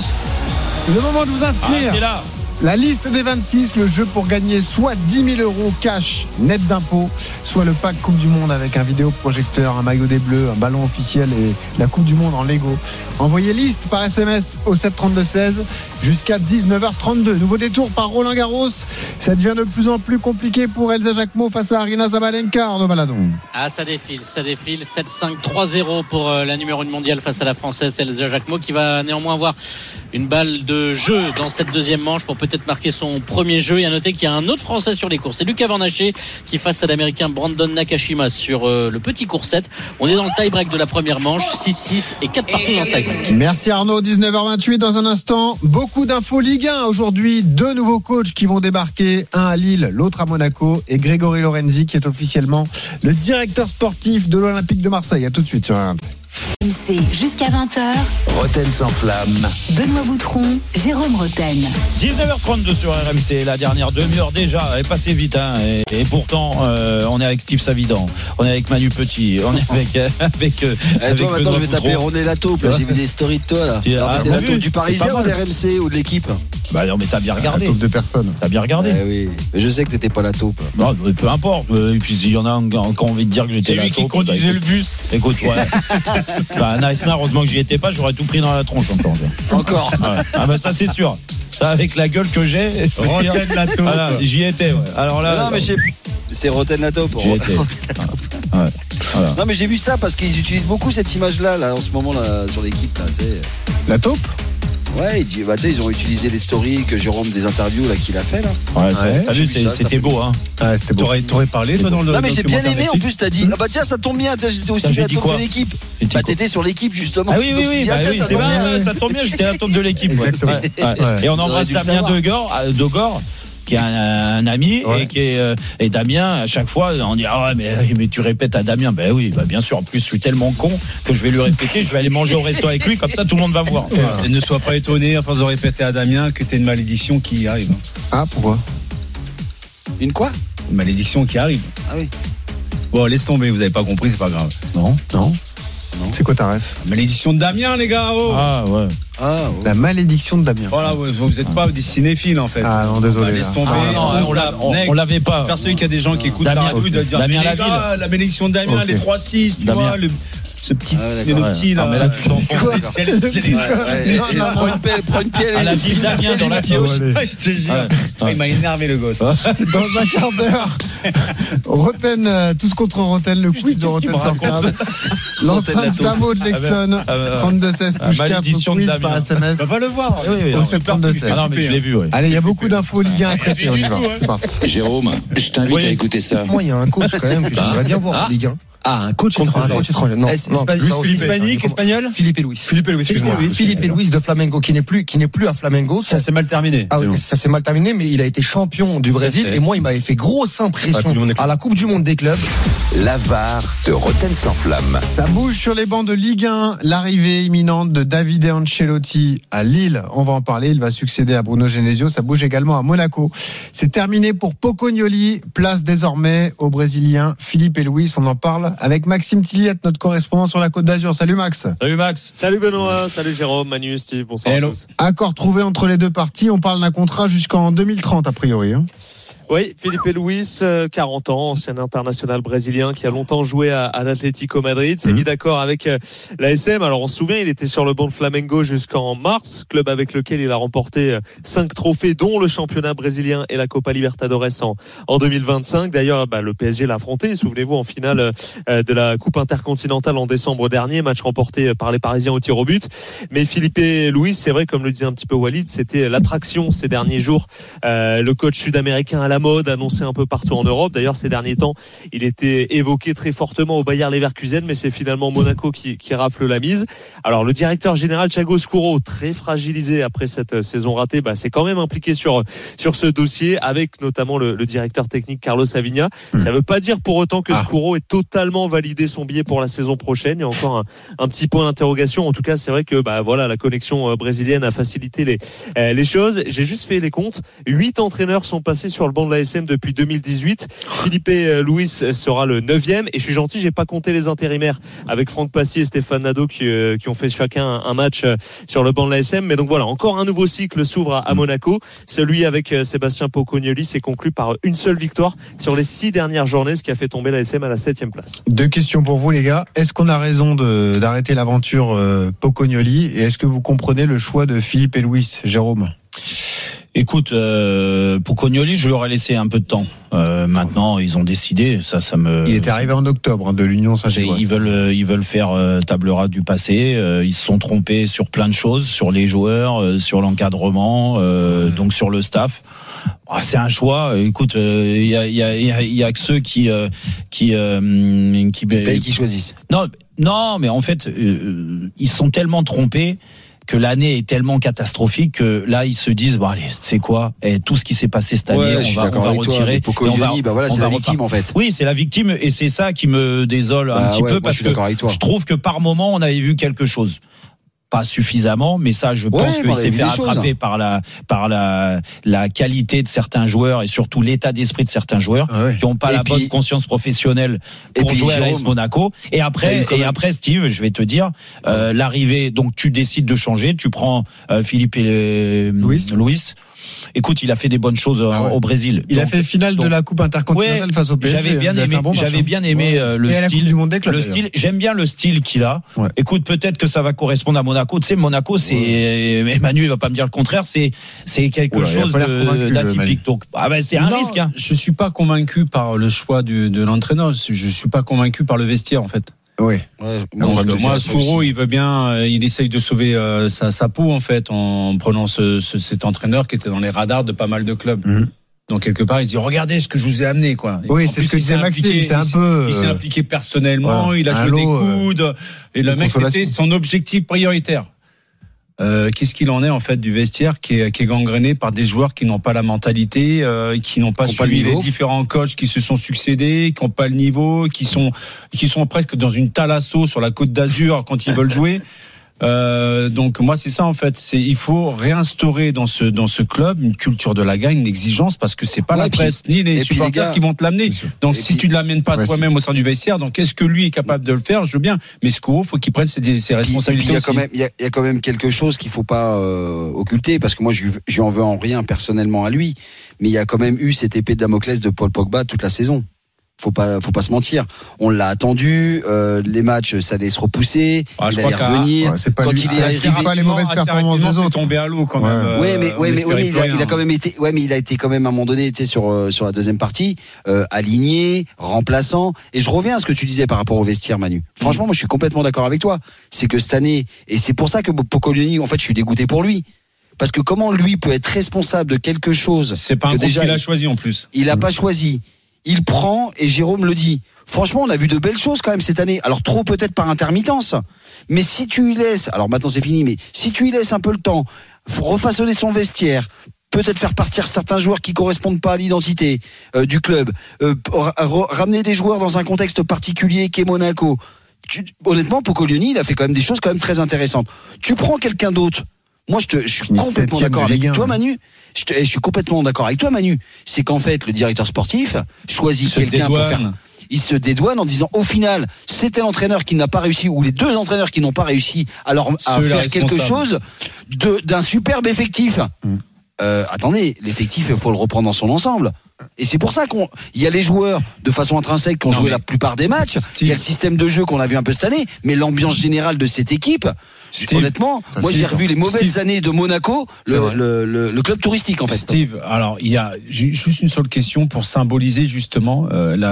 Le moment de vous inscrire. C'est là. La liste des 26, le jeu pour gagner soit 10 000 € cash net d'impôts, soit le pack Coupe du Monde avec un vidéoprojecteur, un maillot des Bleus, un ballon officiel et la Coupe du Monde en Lego. Envoyez liste par SMS au 732-16 jusqu'à 19h32. Nouveau détour par Roland Garros. Ça devient de plus en plus compliqué pour Elsa Jacquemot face à Aryna Sabalenka, Arnaud Baladon. Ça défile. 7-5, 3-0 pour la numéro 1 mondiale face à la Française Elsa Jacquemot qui va néanmoins avoir une balle de jeu dans cette deuxième manche pour peut-être marquer son premier jeu. Et à noter qu'il y a un autre Français sur les courses. C'est Lucas Van Haché qui face à l'Américain Brandon Nakashima sur le petit court 7. On est dans le tie-break de la première manche. 6-6 et 4 partout dans ce tie-break. Merci Arnaud. 19h28 dans un instant. Beaucoup d'infos Ligue 1 aujourd'hui. 2 nouveaux coachs qui vont débarquer. Un à Lille, l'autre à Monaco. Et Grégory Lorenzi qui est officiellement le directeur sportif de l'Olympique de Marseille. À tout de suite sur RMC. RMC jusqu'à 20h. Rotten sans flamme. Benoît Boutron, Jérôme Rotten. 19h32 sur RMC, la dernière demi-heure déjà, elle est passée vite. Et pourtant, on est avec Steve Savidan, on est avec Manu Petit, on est avec toi maintenant, je vais t'appeler René Lataupe. J'ai vu des stories de toi là. T'es la taupe du Parisien ou de RMC ou de l'équipe? Bah non, mais t'as bien regardé. La taupe de personne. T'as bien regardé. Oui. Mais je sais que t'étais pas la taupe. Non, peu importe. Et puis s'il y en a encore envie de dire que j'étais la taupe. C'est lui qui conduisait le bus. Écoute, Naïsna, heureusement que j'y étais pas, j'aurais tout pris dans la tronche encore. Ouais. Ça c'est sûr. Ça, avec la gueule que j'ai, Rotten la taupe. Voilà, j'y étais. Ouais. Alors là, non mais c'est Rotten la taupe. J'y étais. Voilà. Non mais j'ai vu ça parce qu'ils utilisent beaucoup cette image là en ce moment là sur l'équipe là, tu sais. La taupe. Ouais, ils ont utilisé les stories que Jérôme des interviews là qu'il a fait là. T'as vu, c'était beau hein. C'était beau. T'aurais parlé toi dans le. Non mais j'ai bien aimé. En plus t'as dit tiens ça tombe bien. J'étais aussi à la taupe de l'équipe. T'étais sur l'équipe justement. Ah oui, c'est vrai. Ça tombe bien. J'étais à la taupe de l'équipe. Exactement. Et on embrasse Damien Degor. Qui est un ami et Damien à chaque fois on dit mais tu répètes à Damien. Ben oui, bien sûr, en plus je suis tellement con que je vais lui répéter, je vais aller manger au resto avec lui, comme ça tout le monde va voir. Et ne sois pas étonné à force de répéter à Damien que t'es une malédiction qui arrive. Pourquoi? Une quoi? Une malédiction qui arrive. Ah oui. Bon, laisse tomber, vous avez pas compris, c'est pas grave. Non. C'est quoi ta ref? Malédiction de Damien, les gars. La malédiction de Damien. Voilà, vous n'êtes pas des cinéphiles en fait. Non, désolé. Laisse tomber. On l'avait pas. Personne qui a des gens qui écoutent la radio doit dire Damien, la malédiction de Damien, les 3-6, tu vois, ce petit petit là. Mais là tu t'en prends une pelle. À la ville Damien dans la sauce. Il m'a énervé le gosse. Dans un quart d'heure, Rotten, tous contre Rotten, le quiz de Rotten sans flamme. L'enceinte Tamo de Lexon, 32-16 touche 4, quiz par SMS. On va le voir. Au 732-16. Non mais je l'ai vu. Allez, il y a beaucoup d'infos Ligue 1 à traiter, on y va. C'est parti. Jérôme, je t'invite à écouter ça. Moi, il y a un coach quand même que j'aimerais bien voir en Ligue 1. Un coach étranger. Non, hispanique, espagnol. Philippe et Luis, Philippe et Luis de Flamengo qui n'est plus à Flamengo. Ça s'est mal terminé. Ah oui, ça s'est mal terminé, mais il a été champion du Brésil et moi il m'avait fait grosse impression à la Coupe du Monde des clubs. La VAR de Rotten sans flamme. Ça bouge sur les bancs de Ligue 1. L'arrivée imminente de Davide Ancelotti à Lille. On va en parler. Il va succéder à Bruno Genesio. Ça bouge également à Monaco. C'est terminé pour Pocognoli. Place désormais aux Brésiliens Philippe et Luis. On en parle avec Maxime Tilliette, notre correspondant sur la Côte d'Azur. Salut Max. Salut Max. Salut Benoît. Salut Jérôme, Manu, Steve. Bonsoir à tous. Accord trouvé entre les deux parties. On parle d'un contrat jusqu'en 2030 a priori. Oui, Felipe Luis, 40 ans, ancien international brésilien qui a longtemps joué à l'Atlético Madrid, s'est mis d'accord avec l'ASM. Alors on se souvient, il était sur le banc de Flamengo jusqu'en mars, club avec lequel il a remporté 5 trophées, dont le championnat brésilien et la Copa Libertadores en 2025. D'ailleurs, le PSG l'a affronté, souvenez-vous, en finale de la Coupe intercontinentale en décembre dernier, match remporté par les Parisiens au tir au but. Mais Felipe Luis, c'est vrai, comme le disait un petit peu Walid, c'était l'attraction ces derniers jours. Le coach sud-américain à la mode, annoncé un peu partout en Europe. D'ailleurs, ces derniers temps, il était évoqué très fortement au Bayer Leverkusen, mais c'est finalement Monaco qui rafle la mise. Alors, le directeur général Thiago Scuro, très fragilisé après cette saison ratée, c'est quand même impliqué sur ce dossier, avec notamment le directeur technique Carlos Aviña. Ça ne veut pas dire pour autant que Scuro ait totalement validé son billet pour la saison prochaine. Il y a encore un petit point d'interrogation. En tout cas, c'est vrai que la connexion brésilienne a facilité les choses. J'ai juste fait les comptes. 8 entraîneurs sont passés sur le banc de l'ASM depuis 2018. Felipe Luis sera le 9e. Et je suis gentil, j'ai pas compté les intérimaires avec Franck Passy et Stéphane Nadeau qui ont fait chacun un match sur le banc de l'ASM. Mais donc voilà, encore un nouveau cycle s'ouvre à Monaco. Celui avec Sébastien Pocognoli s'est conclu par une seule victoire sur les 6 dernières journées, ce qui a fait tomber l'ASM à la 7e place. 2 questions pour vous les gars. Est-ce qu'on a raison d'arrêter l'aventure Pocognoli, et est-ce que vous comprenez le choix de Felipe Luis, Jérôme? Écoute, Pocognoli, je leur ai laissé un peu de temps. Maintenant, ils ont décidé. Ça me. Il était arrivé en octobre de l'Union Saint-Gilloise. Ils veulent faire table rase du passé. Ils se sont trompés sur plein de choses, sur les joueurs, sur l'encadrement, donc sur le staff. C'est un choix. Écoute, il y a que ceux qui payent, qui choisissent. Non, mais en fait, ils sont tellement trompés que l'année est tellement catastrophique que là ils se disent allez, c'est quoi, tout ce qui s'est passé cette année, on va retirer. C'est la victime en fait. Oui, c'est la victime, et c'est ça qui me désole un petit peu, parce que je trouve que par moment on avait vu quelque chose. Pas suffisamment, mais ça, je pense qu'il s'est fait rattraper par la qualité de certains joueurs, et surtout l'état d'esprit de certains joueurs qui n'ont pas bonne conscience professionnelle pour jouer à l'AS Monaco. Et après, Steve, je vais te dire, l'arrivée, donc tu décides de changer, tu prends Felipe Luis. Écoute, il a fait des bonnes choses au Brésil. Il a fait finale de la Coupe intercontinentale face au PSG. J'avais bien aimé le style. J'aime bien le style qu'il a. Ouais. Écoute, peut-être que ça va correspondre à Monaco. Tu sais, Monaco, c'est Manu, il va pas me dire le contraire. C'est quelque chose d'atypique. Donc, c'est un risque. Hein. Je suis pas convaincu par le choix de l'entraîneur. Je suis pas convaincu par le vestiaire, en fait. Oui. Donc, moi, Scuro, il veut bien, il essaye de sauver sa peau, en fait, en prenant cet entraîneur qui était dans les radars de pas mal de clubs. Donc quelque part, il dit regardez ce que je vous ai amené, quoi. Oui, c'est ce que disait Maxime. C'est un peu. Il s'est impliqué personnellement. Il a joué des coudes. Et le mec, c'était son objectif prioritaire. Qu'est-ce qu'il en est en fait du vestiaire qui est gangréné par des joueurs qui n'ont pas la mentalité, qui n'ont pas suivi les différents coachs qui se sont succédés, qui n'ont pas le niveau, qui sont presque dans une thalasso sur la Côte d'Azur quand ils veulent jouer. Donc moi c'est ça en fait, il faut réinstaurer dans ce club une culture de la gagne, une exigence, parce que c'est pas la presse ni les supporters qui vont te l'amener. Donc si tu ne l'amènes pas toi-même au sein du vestiaire, donc est-ce que lui est capable de le faire? Je veux bien, mais Scuro, faut qu'il prenne ses responsabilités. Il y a quand même quelque chose qu'il faut pas occulter, parce que moi je en veux en rien personnellement à lui, mais il y a quand même eu cette épée de Damoclès de Paul Pogba toute la saison. Faut pas se mentir. On l'a attendu. Les matchs, ça allait se repousser. Il allait revenir. Quand il est arrivé, pas les mauvaises performances des autres. Tombé à l'eau quand même. Mais il a quand même été. Ouais, mais il a été quand même à un moment donné, tu sais, sur la deuxième partie, aligné, remplaçant. Et je reviens à ce que tu disais par rapport au vestiaire, Manu. Franchement, moi, je suis complètement d'accord avec toi. C'est que cette année, et c'est pour ça que Pocognoli, en fait, je suis dégoûté pour lui. Parce que comment lui peut être responsable de quelque chose? C'est pas un groupe qu'il a choisi en plus. Il a pas choisi. Il prend, et Jérôme le dit. Franchement, on a vu de belles choses quand même cette année. Alors trop peut-être par intermittence. Mais si tu y laisses, alors maintenant c'est fini, mais si tu y laisses un peu le temps, refaçonner son vestiaire, peut-être faire partir certains joueurs qui correspondent pas à l'identité du club, ramener des joueurs dans un contexte particulier qu'est Monaco. Honnêtement, Pocognoli, il a fait quand même des choses quand même très intéressantes. Tu prends quelqu'un d'autre. Moi, je suis complètement d'accord avec toi, Manu. Je suis complètement d'accord avec toi, Manu. C'est qu'en fait, le directeur sportif choisit quelqu'un pour faire. Il se dédouane en disant, au final, c'était l'entraîneur qui n'a pas réussi, ou les deux entraîneurs qui n'ont pas réussi à faire quelque chose d'un superbe effectif. attendez, l'effectif, il faut le reprendre dans son ensemble. Et c'est pour ça il y a les joueurs de façon intrinsèque qui ont joué la plupart des matchs. Il y a le système de jeu qu'on a vu un peu cette année, mais l'ambiance générale de cette équipe, honnêtement, moi j'ai revu les mauvaises années de Monaco, le club touristique en fait. Steve, alors il y a juste une seule question pour symboliser justement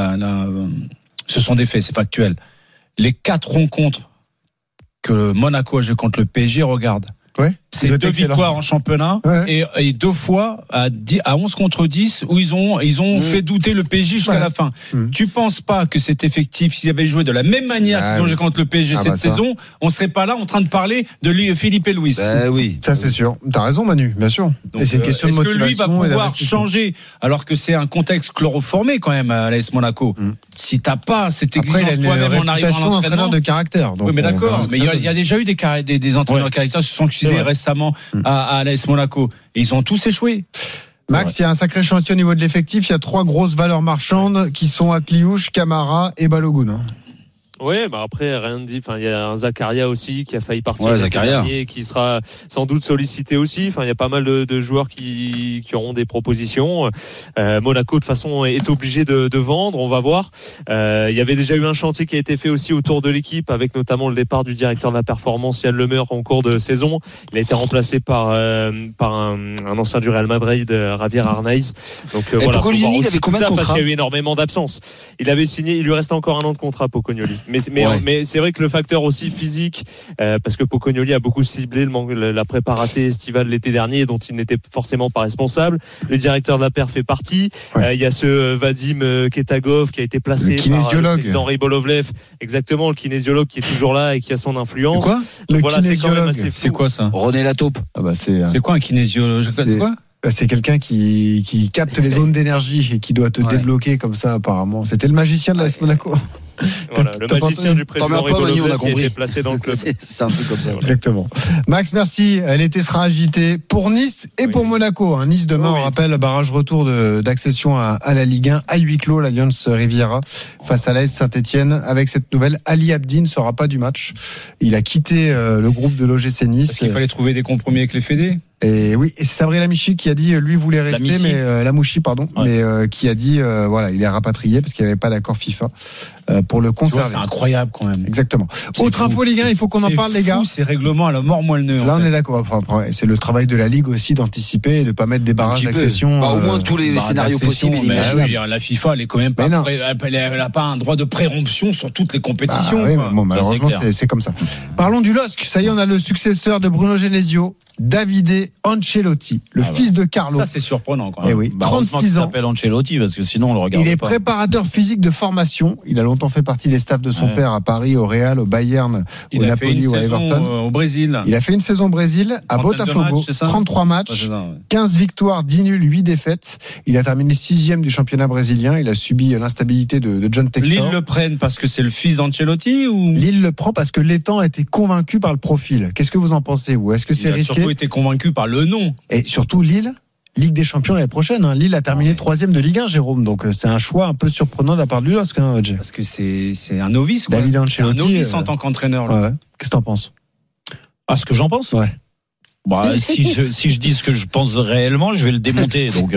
ce sont des faits, c'est factuel. Les 4 rencontres que Monaco a joué contre le PSG, regarde. Ouais, c'est 2 victoires en championnat et 2 fois à 11 contre 10 où ils ont fait douter le PSG jusqu'à la fin. Tu penses pas que cet effectif, s'ils avaient joué de la même manière qu'ils ont joué contre le PSG cette saison, on serait pas là en train de parler de Philippe et Luis? Oui, ça c'est sûr. T'as raison Manu, bien sûr. Donc, et c'est une question de motivation. Est-ce que lui va pouvoir changer alors que c'est un contexte chloroformé quand même à l'AS Monaco? Si t'as pas cette exigence toi-même en arrivant à l'entraîneur de caractère. Oui, mais d'accord. Mais il y a déjà eu des entraîneurs de caractère qui se sont suicidés récemment à l'AS Monaco et ils ont tous échoué. Max, il y a un sacré chantier au niveau de l'effectif. Il y a 3 grosses valeurs marchandes qui sont Akliouche, Camara et Balogun. Oui, bah après rien de dit. Enfin, il y a un Zakaria aussi qui a failli partir dernier, qui sera sans doute sollicité aussi. Enfin, il y a pas mal de joueurs qui auront des propositions. Monaco de toute façon est obligé de vendre. On va voir. Il y avait déjà eu un chantier qui a été fait aussi autour de l'équipe, avec notamment le départ du directeur de la performance Yann Lemaire en cours de saison. Il a été remplacé par un ancien du Real Madrid, Javier Arnaiz. Donc voilà. Pocognoli, il avait combien de contrats? Parce qu'il y a eu énormément d'absences. Il avait signé. Il lui restait encore 1 an de contrat, Pocognoli. Mais c'est vrai que le facteur aussi physique, parce que Pocognoli a beaucoup ciblé la prépa ratée estivale l'été dernier, dont il n'était forcément pas responsable. Le directeur de la paire fait partie. Il y a ce Vadim Ketagov qui a été placé par le président Rybolovlev, exactement, le kinésiologue qui est toujours là et qui a son influence. Quoi? Le kinésiologue, c'est quoi ça? René Lataupe. C'est quoi un kinésiologue? C'est quoi? C'est quelqu'un qui capte les zones d'énergie et qui doit te débloquer comme ça apparemment. C'était le magicien de l'AS Monaco. Voilà, le magicien du président Rybolovlev qui a été placé dans le club. C'est un truc comme ça. Exactement. Max, merci. L'été sera agité pour Nice et pour Monaco. Nice demain, on rappelle, barrage retour d'accession à la Ligue 1 à huis clos, l'Alliance Riviera face à l'AS Saint-Etienne. Avec cette nouvelle, Ali Abdi ne sera pas du match. Il a quitté le groupe de l'OGC Nice. Parce qu'il fallait trouver des compromis avec les fédés. Et oui, et c'est Sabri Lamouchi qui a dit, lui voulait rester, mais Lamouchi, pardon, mais qui a dit, voilà, il est rapatrié parce qu'il n'y avait pas d'accord FIFA pour le conserver. C'est incroyable quand même. Exactement. Autre info Ligue 1, il faut qu'on en parle, les gars. Ces règlements à la mort moelle-neu. Là, on est d'accord. Après, c'est le travail de la Ligue aussi d'anticiper et de pas mettre des barrages d'accession. Au moins tous les scénarios possibles. La FIFA, elle est quand même pas. Elle n'a pas un droit de préemption sur toutes les compétitions. Malheureusement, c'est comme ça. Parlons du LOSC. Ça y est, on a le successeur de Bruno Genesio. Davide Ancelotti, le fils de Carlo. Ça, c'est surprenant, quand même. Eh oui, 36 ans. Il s'appelle Ancelotti parce que sinon, on le regarde pas. Il est préparateur physique de formation. Il a longtemps fait partie des staffs de son père à Paris, au Real, au Bayern, au Napoli ou à Everton. Au Brésil. Il a fait une saison au Brésil, à Botafogo. 33 matchs, 15 victoires, 10 nuls, 8 défaites. Il a terminé 6e du championnat brésilien. Il a subi l'instabilité de John Textor. Lille le prenne parce que c'est le fils d'Ancelotti ou Lille le prend parce que l'étang a été convaincu par le profil. Qu'est-ce que vous en pensez, vous? Est-ce que c'est risqué? Été convaincu par le nom. Et surtout Lille, Ligue des Champions l'année prochaine. Lille a terminé 3e de Ligue 1, Jérôme. Donc c'est un choix un peu surprenant de la part du LOSC. Parce que c'est un novice. Quoi. David Ancelotti. C'est un novice en tant qu'entraîneur. Ouais. Qu'est-ce que t'en penses? Ce que j'en pense? Ouais. Si je dis ce que je pense réellement, je vais le démonter. Donc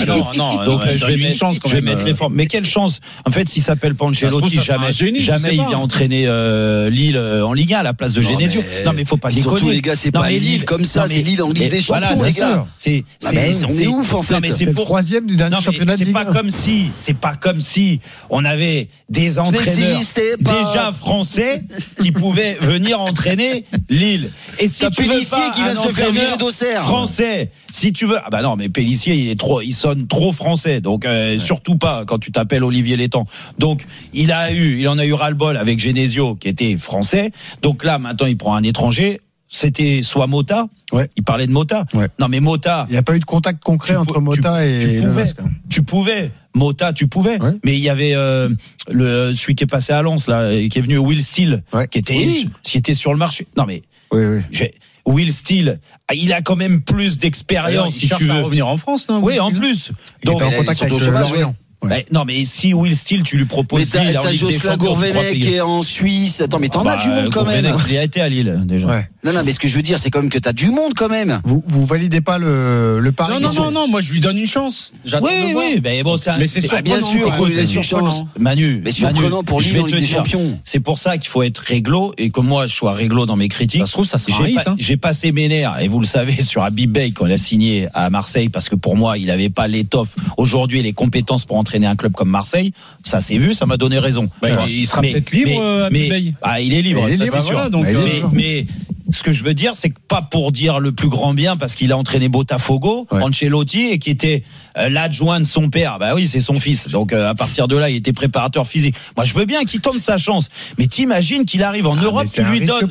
je vais mettre les formes. Mais quelle chance! En fait, s'il s'appelle pas Ancelotti, jamais il vient entraîner Lille en Ligue 1 à la place de Genesio. Non, mais faut pas déconner. Surtout les gars, c'est pas Lille comme ça, c'est Lille en Ligue des Champions, les gars. C'est ouf en fait. C'est le 3e du dernier championnat de Ligue 1. C'est pas comme si on avait des entraîneurs déjà français qui pouvaient venir entraîner Lille. Et si tu veux pas qui vient se faire virer d'Auxerre français, si tu veux, non, mais Pélissier, il sonne trop français, donc surtout pas quand tu t'appelles Olivier Létang. Donc il en a eu ras-le-bol avec Genesio qui était français. Donc là maintenant il prend un étranger. C'était soit Mota. Il parlait de Mota. Non mais Mota. Il n'y a pas eu de contact concret entre Mota et. Tu pouvais. Mota, tu pouvais. Mais il y avait celui qui est passé à Lens là, qui est venu Will Steele, qui était sur le marché. Non mais. Will Steele, il a quand même plus d'expérience, si tu veux. À revenir en France, non? Oui, en plus. Donc, en contact avec Lorient. Non, mais si Will Steele, tu lui proposes Lille, t'as Jocelyn Gourvenec qui est en Suisse. Attends, mais t'en as du monde quand même. Il a été à Lille, déjà. Non, mais ce que je veux dire, c'est quand même que t'as du monde quand même. Vous validez pas le pari? Non, moi je lui donne une chance. Oui, mais bon, mais c'est surprenant. Bien sûr, c'est surprenant. Manu, mais surprenant pour lui en Ligue des Champions. C'est pour ça qu'il faut être réglo et que moi je sois réglo dans mes critiques. Ça se trouve, ça sera j'ai passé mes nerfs, et vous le savez, sur Habib Beye quand il a signé à Marseille, parce que pour moi, il n'avait pas l'étoffe aujourd'hui et les compétences pour entraîner un club comme Marseille. Ça s'est vu, ça m'a donné raison. Il sera peut-être libre, Habib Beye. Il est libre, ça c'est sûr. Mais ce que je veux dire, c'est que pas pour dire le plus grand bien, parce qu'il a entraîné Botafogo, Ancelotti, et qui était l'adjoint de son père. Bah oui, c'est son fils. Donc à partir de là, il était préparateur physique. Moi, je veux bien qu'il tente sa chance, mais t'imagines qu'il arrive en Europe, tu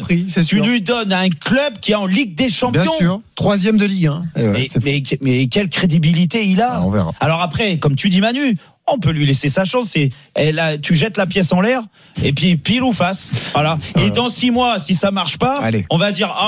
lui donnes un club qui est en Ligue des Champions. Bien sûr, 3e de Ligue 1. Mais quelle crédibilité il a. On verra. Alors après, comme tu dis, Manu, on peut lui laisser sa chance. Tu jettes la pièce en l'air et puis pile ou face. Voilà. Et dans 6 mois, si ça marche pas, on va dire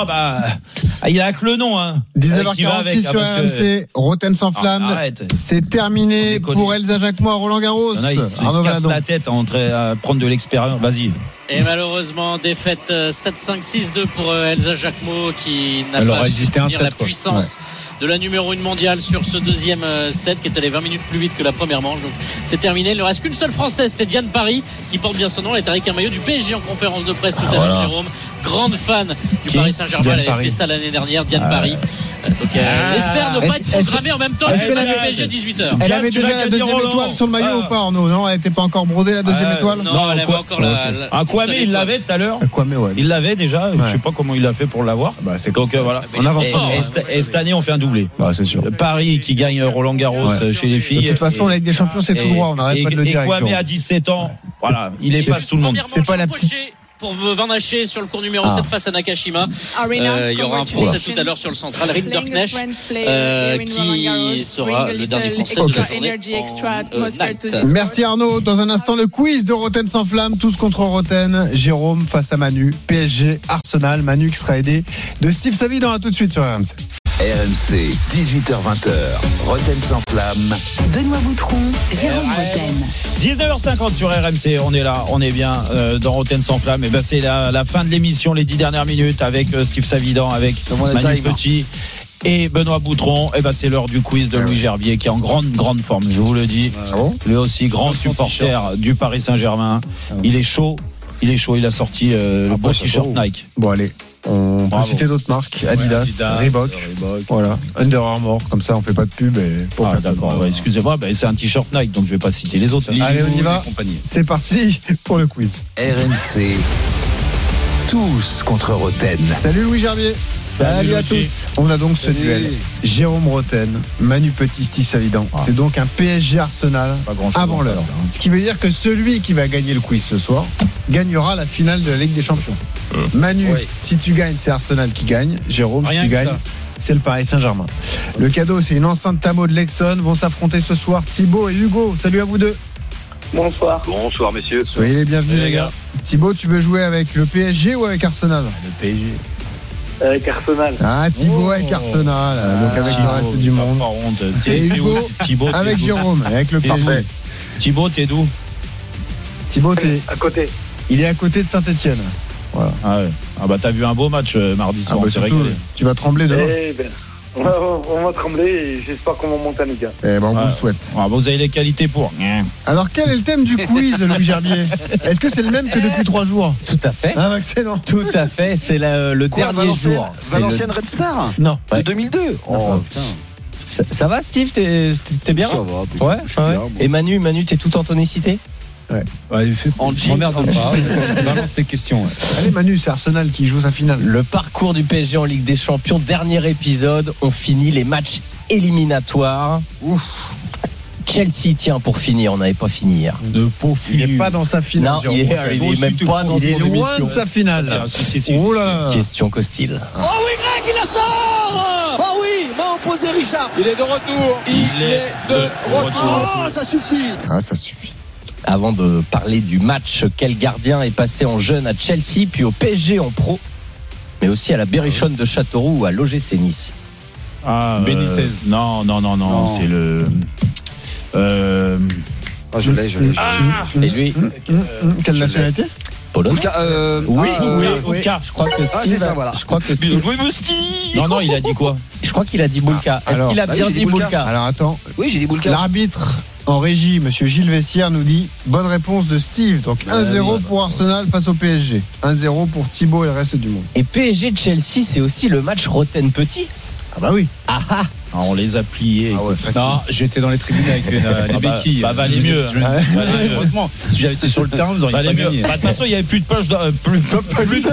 il a que le nom. 19h46 sur RMC. Roten sans flamme. C'est terminé pour Elsa Jacquemot à Roland-Garros. Il se casse la tête à prendre de l'expérience. Vas-y. Et malheureusement, défaite 7-5-6-2 pour Elsa Jacquemot qui n'a pas su tenir la puissance de la numéro 1 mondiale sur ce deuxième set qui est allé 20 minutes plus vite que la première manche. Donc c'est terminé. Il ne reste qu'une seule Française, c'est Diane Paris, qui porte bien son nom. Elle est avec un maillot du PSG en conférence de presse tout à l'heure. Jérôme, grande fan du Paris Saint-Germain. Elle avait fait ça l'année dernière, Diane Paris. Donc elle espère ne pas être programmée en même temps que le PSG à 18h. Elle avait déjà la deuxième étoile sur le maillot ou pas, Arnaud? Non, elle n'était pas encore brodée la deuxième étoile? Non, elle avait encore la Kwame, il l'avait tout à l'heure. Il l'avait déjà. Je sais pas comment il a fait pour l'avoir. Donc voilà. On avance. Et cette année, on fait un doublé. C'est sûr. Paris qui gagne Roland Garros chez les filles. De toute façon, la Ligue des Champions, c'est tout droit. On n'arrête pas de le dire. Et Kwame à 17 ans, voilà, il efface tout le monde. C'est pas la petite. Pour Van Haché sur le cours numéro 7 face à Nakashima. Il y aura un Français tout à l'heure sur le central, Rinderknecht, qui sera le dernier Français de la journée. Merci Arnaud. Dans un instant, le quiz de Roten sans flamme, tous contre Roten. Jérôme face à Manu, PSG, Arsenal. Manu qui sera aidé de Steve Savidan. À tout de suite sur RMC. RMC, 18h-20h, Roten sans flamme. Benoît Boutron, Jérôme Roten. 19h50 sur RMC, on est là, on est bien dans Roten sans flamme. Et c'est la fin de l'émission, les 10 dernières minutes avec Steve Savidan, avec Manu Petit et Benoît Boutron. Et c'est l'heure du quiz de Louis Gerbier qui est en grande forme, je vous le dis. Lui aussi, grand supporter du Paris Saint-Germain. Il est chaud, il a sorti le beau t-shirt Nike. Bon allez. On peut citer d'autres marques, Adidas, Reebok, voilà, Under Armour, comme ça on fait pas de pub et pour d'accord, excusez-moi, c'est un t-shirt Nike donc je vais pas citer les autres. Allez, on y va. C'est parti pour le quiz. RMC. Tous contre Roten. Salut Louis Gerbier. Salut à tous. On a donc ce duel. Jérôme Roten, Manu Petit, Steve Savidan. C'est donc un PSG Arsenal avant l'heure. Ce qui veut dire que celui qui va gagner le quiz ce soir gagnera la finale de la Ligue des Champions. Manu, si tu gagnes, c'est Arsenal qui gagne. Jérôme, si tu gagnes, c'est le Paris Saint-Germain. Le cadeau, c'est une enceinte Tamo de Lexon. Vont s'affronter ce soir Thibaut et Hugo. Salut à vous deux. Bonsoir. Bonsoir messieurs. Soyez les bienvenus les gars. Thibaut, tu veux jouer avec le PSG ou avec Arsenal? Le PSG. Avec Arsenal. Thibaut avec Arsenal, donc avec le reste du monde. Et Hugo avec Jérôme, avec le PSG. Thibaut, t'es d'où? Thibaut, t'es à côté. Il est à côté de Saint-Etienne. Voilà. T'as vu un beau match mardi soir, c'est réglé. Tu vas trembler demain. On va trembler et j'espère qu'on va monter à Liga. On vous le souhaite. Vous avez les qualités pour. Alors quel est le thème du quiz, Louis Gerbier? Est-ce que c'est le même que depuis 3 jours? Tout à fait. Excellent. Tout à fait. C'est le dernier jour. Valenciennes Red Star. Non. De 2002. Oh putain. Ça va, Steve? T'es bien? Ça va. Ouais. Et Manu, t'es tout en tonicité? Il fait en m'emmerde pas. Balance tes questions. Allez Manu, c'est Arsenal qui joue sa finale. Le parcours du PSG en Ligue des Champions, dernier épisode. On finit les matchs éliminatoires. Chelsea, pour finir, on n'avait pas fini hier. Il n'est pas dans sa finale. Non, il est même pas dans son émission. Il est loin de sa finale. Oh là. Question Costil. Oh oui, Greg, il la sort. Oh oui, m'a opposé Richard. Il est de retour. Il est de retour. Oh, ça suffit. Ça suffit. Avant de parler du match, quel gardien est passé en jeune à Chelsea, puis au PSG en pro, mais aussi à la Berrichonne de Châteauroux ou à l'OGC Nice? Benitez. Non, c'est le. Je l'ai. C'est lui. Quelle nationalité? Polonais. Oui. Je crois que Steve. C'est ça, voilà. Je crois que Steve. Non, il a dit quoi? Je crois qu'il a dit Boulka. Est-ce qu'il a bien dit Boulka? Alors attends. Oui, j'ai dit Boulka. L'arbitre en régie, monsieur Gilles Vessière, nous dit bonne réponse de Steve. Donc 1-0 pour Arsenal face au PSG. 1-0 pour Thibaut et le reste du monde. Et PSG de Chelsea, c'est aussi le match Roten Petit. Ah bah oui. Ah. On les a pliés. Ah ouais, Non, j'étais dans les tribunes avec les béquilles. Valait mieux. Heureusement, si j'avais été sur le terrain, vous auriez pas gagné. De toute façon, il n'y avait plus de poche, plus de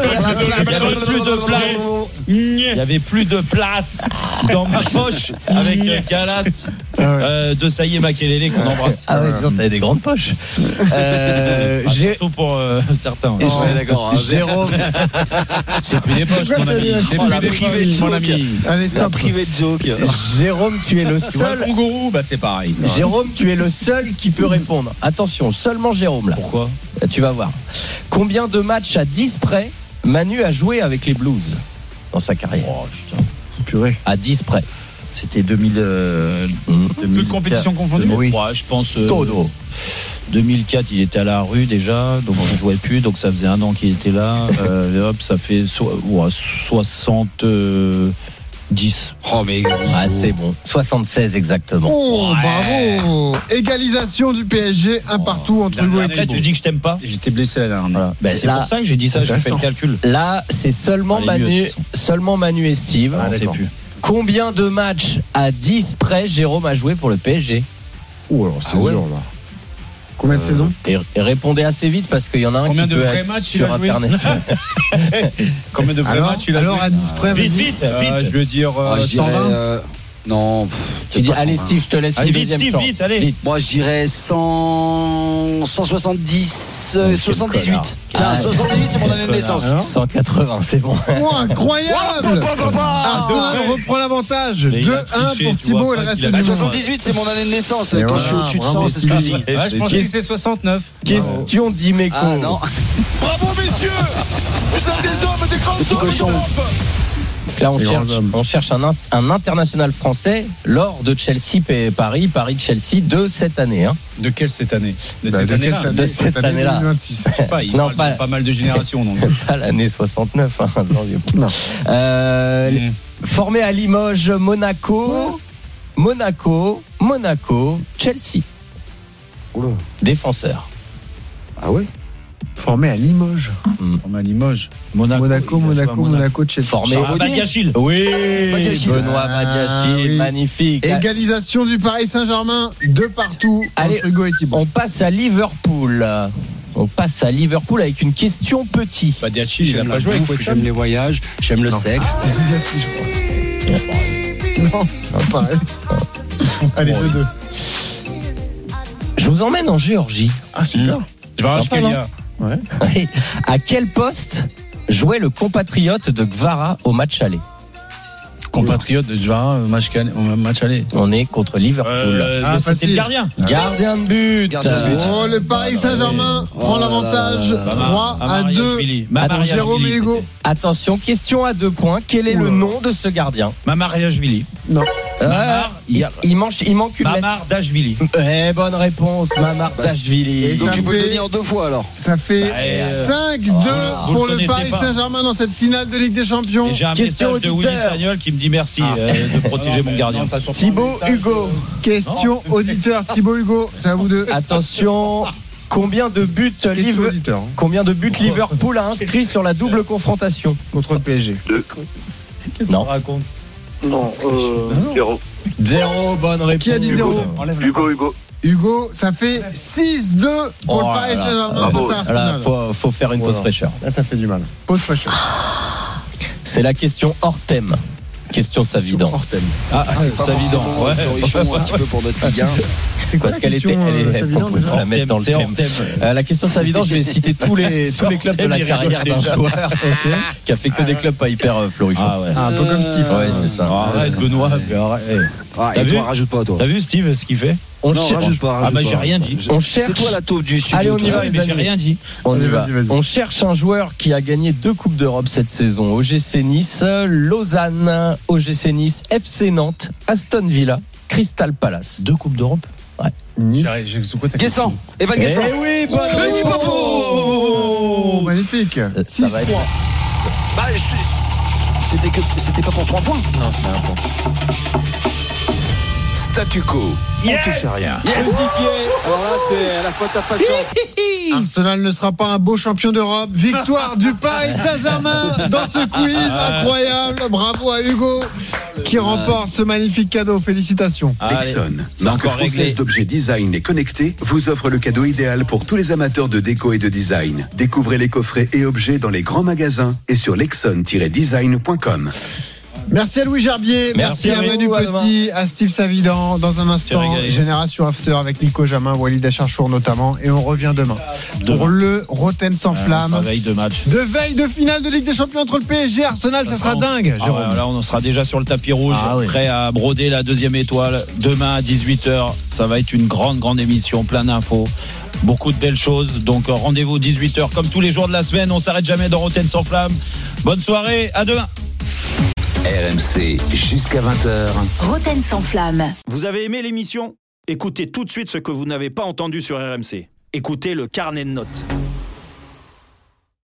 place. Il n'y avait plus de place dans ma poche avec Galas de Saïe Makelele qu'on embrasse. Ah ouais, t'avais des grandes poches. Surtout pour certains. Ouais, d'accord. Jérôme. C'est plus des poches, mon ami. C'est plus des poches, mon ami. Allez, La stop. private joke. Jérôme, tu es le Tu vois le seul. kangourou, bah c'est pareil. Jérôme, tu es le seul qui peut répondre. Attention, seulement Jérôme là. Pourquoi? Tu vas voir. Combien de matchs à 10 près Manu a joué avec les Blues dans sa carrière? Oh putain. Purée. À 10 près. C'était 2000. Toute compétition confondue. Oui. Ouais, je pense. Todo. 2004, il était à la rue déjà, donc on ne jouait plus, donc ça faisait un an qu'il était là. Hop, ça fait 70. Oh, mais. Ah, c'est bon. 76 exactement. Oh, bravo. Égalisation du PSG, un partout entre Hugo et Thibaut. Tu dis que je t'aime pas? J'étais blessé la dernière. Voilà. Ben, c'est Là, pour ça que j'ai dit ça, j'ai fait le calcul. Là, c'est seulement Allez, mieux, de Manu, toute façon. seulement Manu et Steve. On sait plus. Combien de matchs à 10 près Jérôme a joué pour le PSG? Oh, alors c'est dur là. Combien de saisons? Et répondez assez vite parce qu'il y en a un Combien qui de peut vrais être matchs il sur a joué internet. Combien de vrais matchs il a joué? Alors à 10 près, Vite, vas-y. vite. Je veux dire Je dirais, 120. non. Tu dis, allez Steve, je te laisse Allez, une vite, deuxième Steve, chance. vite, allez. Moi, je dirais 170, quel 78. connard. Tiens, Ah, 78, c'est mon année de naissance. 180, c'est bon. Oh, incroyable. Arsenal reprend l'avantage. Mais il a 2-1 triché, pour tu Thibaut vois et le pas reste qu'il du a- monde. 78, c'est mon année de naissance. Et Quand je suis voilà, au-dessus de bravo, 100, c'est ce que je dis. Ouais, je pensais que c'est 69. Question d'Imeco. Ah non. Bravo, messieurs. Vous êtes des hommes, des grands Petit cochon. Là, on Les cherche, grands hommes. on cherche un international français lors de Chelsea Paris Chelsea de cette année. Hein. De quelle cette année? De Bah, cette de quelle année-là. De cette année-là. 2026. Pas, il Non, parle de pas mal de générations. Donc. Pas l'année 69. Hein. Non. Formé à Limoges, Monaco, Chelsea. Oula. Défenseur. Ah ouais? Formé à Limoges. On a Limoges. Monaco, Chelsea. Formé Ah, Badiachil. Oui, Badiachil. Benoît Ah, Badiachil, oui. magnifique. Égalisation du Paris Saint-Germain, de partout. Allez, entre Hugo et Thibaut. On passe à Liverpool. Avec une question petit. Badiachil, il a pas joué avec West Ham. J'aime les voyages, j'aime le sexe. C'était déjà si, je crois. Non, c'est pas pareil. Allez, 2-2. Je vous emmène en Géorgie. Ah, super. Je vais arracher Pardon. Kelia. Ouais. À quel poste jouait le compatriote de Gvara au match aller? Compatriote de Jvara au match aller. On est contre Liverpool. C'était facile. le gardien. Gardien de but. Gardien de but. Oh, le Paris Saint-Germain prend l'avantage. 3-2. pour Jérôme et Hugo. Attention, question à 2 points. Quel est le nom de ce gardien? Mamariashvili. Non. Il manque une lettre. Mamardashvili. Bonne réponse, Mamardashvili. Et Donc ça tu peux le fait- donner en 2 fois alors. Ça fait 5-2 vous pour le le connaissez Paris pas. Saint-Germain dans cette finale de Ligue des Champions. Et j'ai un Question message de Willy auditeur. Sagnol qui me dit merci de protéger mon gardien. Thibaut, Hugo. Question auditeur, Thibaut Hugo, c'est à vous deux. Attention. Combien de buts Question auditeur, hein, Combien de buts Liverpool a inscrit sur la double confrontation? contre le PSG. Qu'est-ce Non. qu'on raconte? Non, 0. 0, bonne réponse. Qui a dit 0? Hugo. Hugo, ça fait 6-2 pour Oh le là Paris là. Saint-Germain face à Là, Arsenal. faut faire une pause Voilà. fraîcheur. Là, ça fait du mal. Pause fraîcheur. C'est la question hors thème. Question Savidan. Hors thème. Ah, c'est Pas Savidan. forcément, Ouais. Richoun, un petit peu pour notre Ligue 1. C'est quoi Parce la qu'elle était, question, elle Savidan, pouvait déjà pas la mettre dans le C'est hors thème. thème. La question Savidan, je vais citer tous les clubs de la carrière d'un joueur qui a fait que des clubs pas hyper florichants. Ah ouais. Un peu comme Steve. Ouais, c'est ça. Arrête, Benoît. Arrête. Ah, T'as et vu toi, rajoute pas, toi. T'as vu Steve ce qu'il fait? On Non, cherche. rajoute pas. Ah bah rajoute j'ai pas. rien dit. On cherche. C'est toi la taupe du studio. Allez, on y toi. va, Ouais, les mais j'ai amis. rien dit. On y Allez, va. vas-y. On cherche un joueur qui a gagné 2 Coupes d'Europe cette saison. OGC Nice, Lausanne, OGC Nice, FC Nantes, Aston Villa, Crystal Palace. 2 Coupes d'Europe. Nice. C'est quoi ta Guessant. Evan Eh Guessant. oui, bonne réponse. Bravo, magnifique. 6-3. Bah, c'était pas pour 3 points. Non, c'était un point. Statu quo. On touche à rien. Alors là, c'est la faute à pas de chance. Arsenal ne sera pas un beau champion d'Europe. Victoire du Paris Saint-Germain dans ce quiz incroyable. Bravo à Hugo qui remporte ce magnifique cadeau. Félicitations. Lexon, marque française d'objets design et connectés, vous offre le cadeau idéal pour tous les amateurs de déco et de design. Découvrez les coffrets et objets dans les grands magasins et sur lexon-design.com. Merci à Louis Gerbier, merci à Manu Petit, à Steve Savidan. Dans un instant, Génération After avec Nico Jamin, Walid Acharchour notamment. Et on revient demain pour le Roten sans flamme. Veille de match. De veille de finale de Ligue des Champions entre le PSG et Arsenal, ça sera dingue. Jérôme. Là, on sera déjà sur le tapis rouge, prêt à broder la deuxième étoile. Demain à 18h, ça va être une grande émission, plein d'infos. Beaucoup de belles choses. Donc rendez-vous 18h comme tous les jours de la semaine. On s'arrête jamais dans Roten sans flamme. Bonne soirée, à demain. RMC jusqu'à 20h. Roten sans flamme. Vous avez aimé l'émission ? Écoutez tout de suite ce que vous n'avez pas entendu sur RMC. Écoutez le carnet de notes.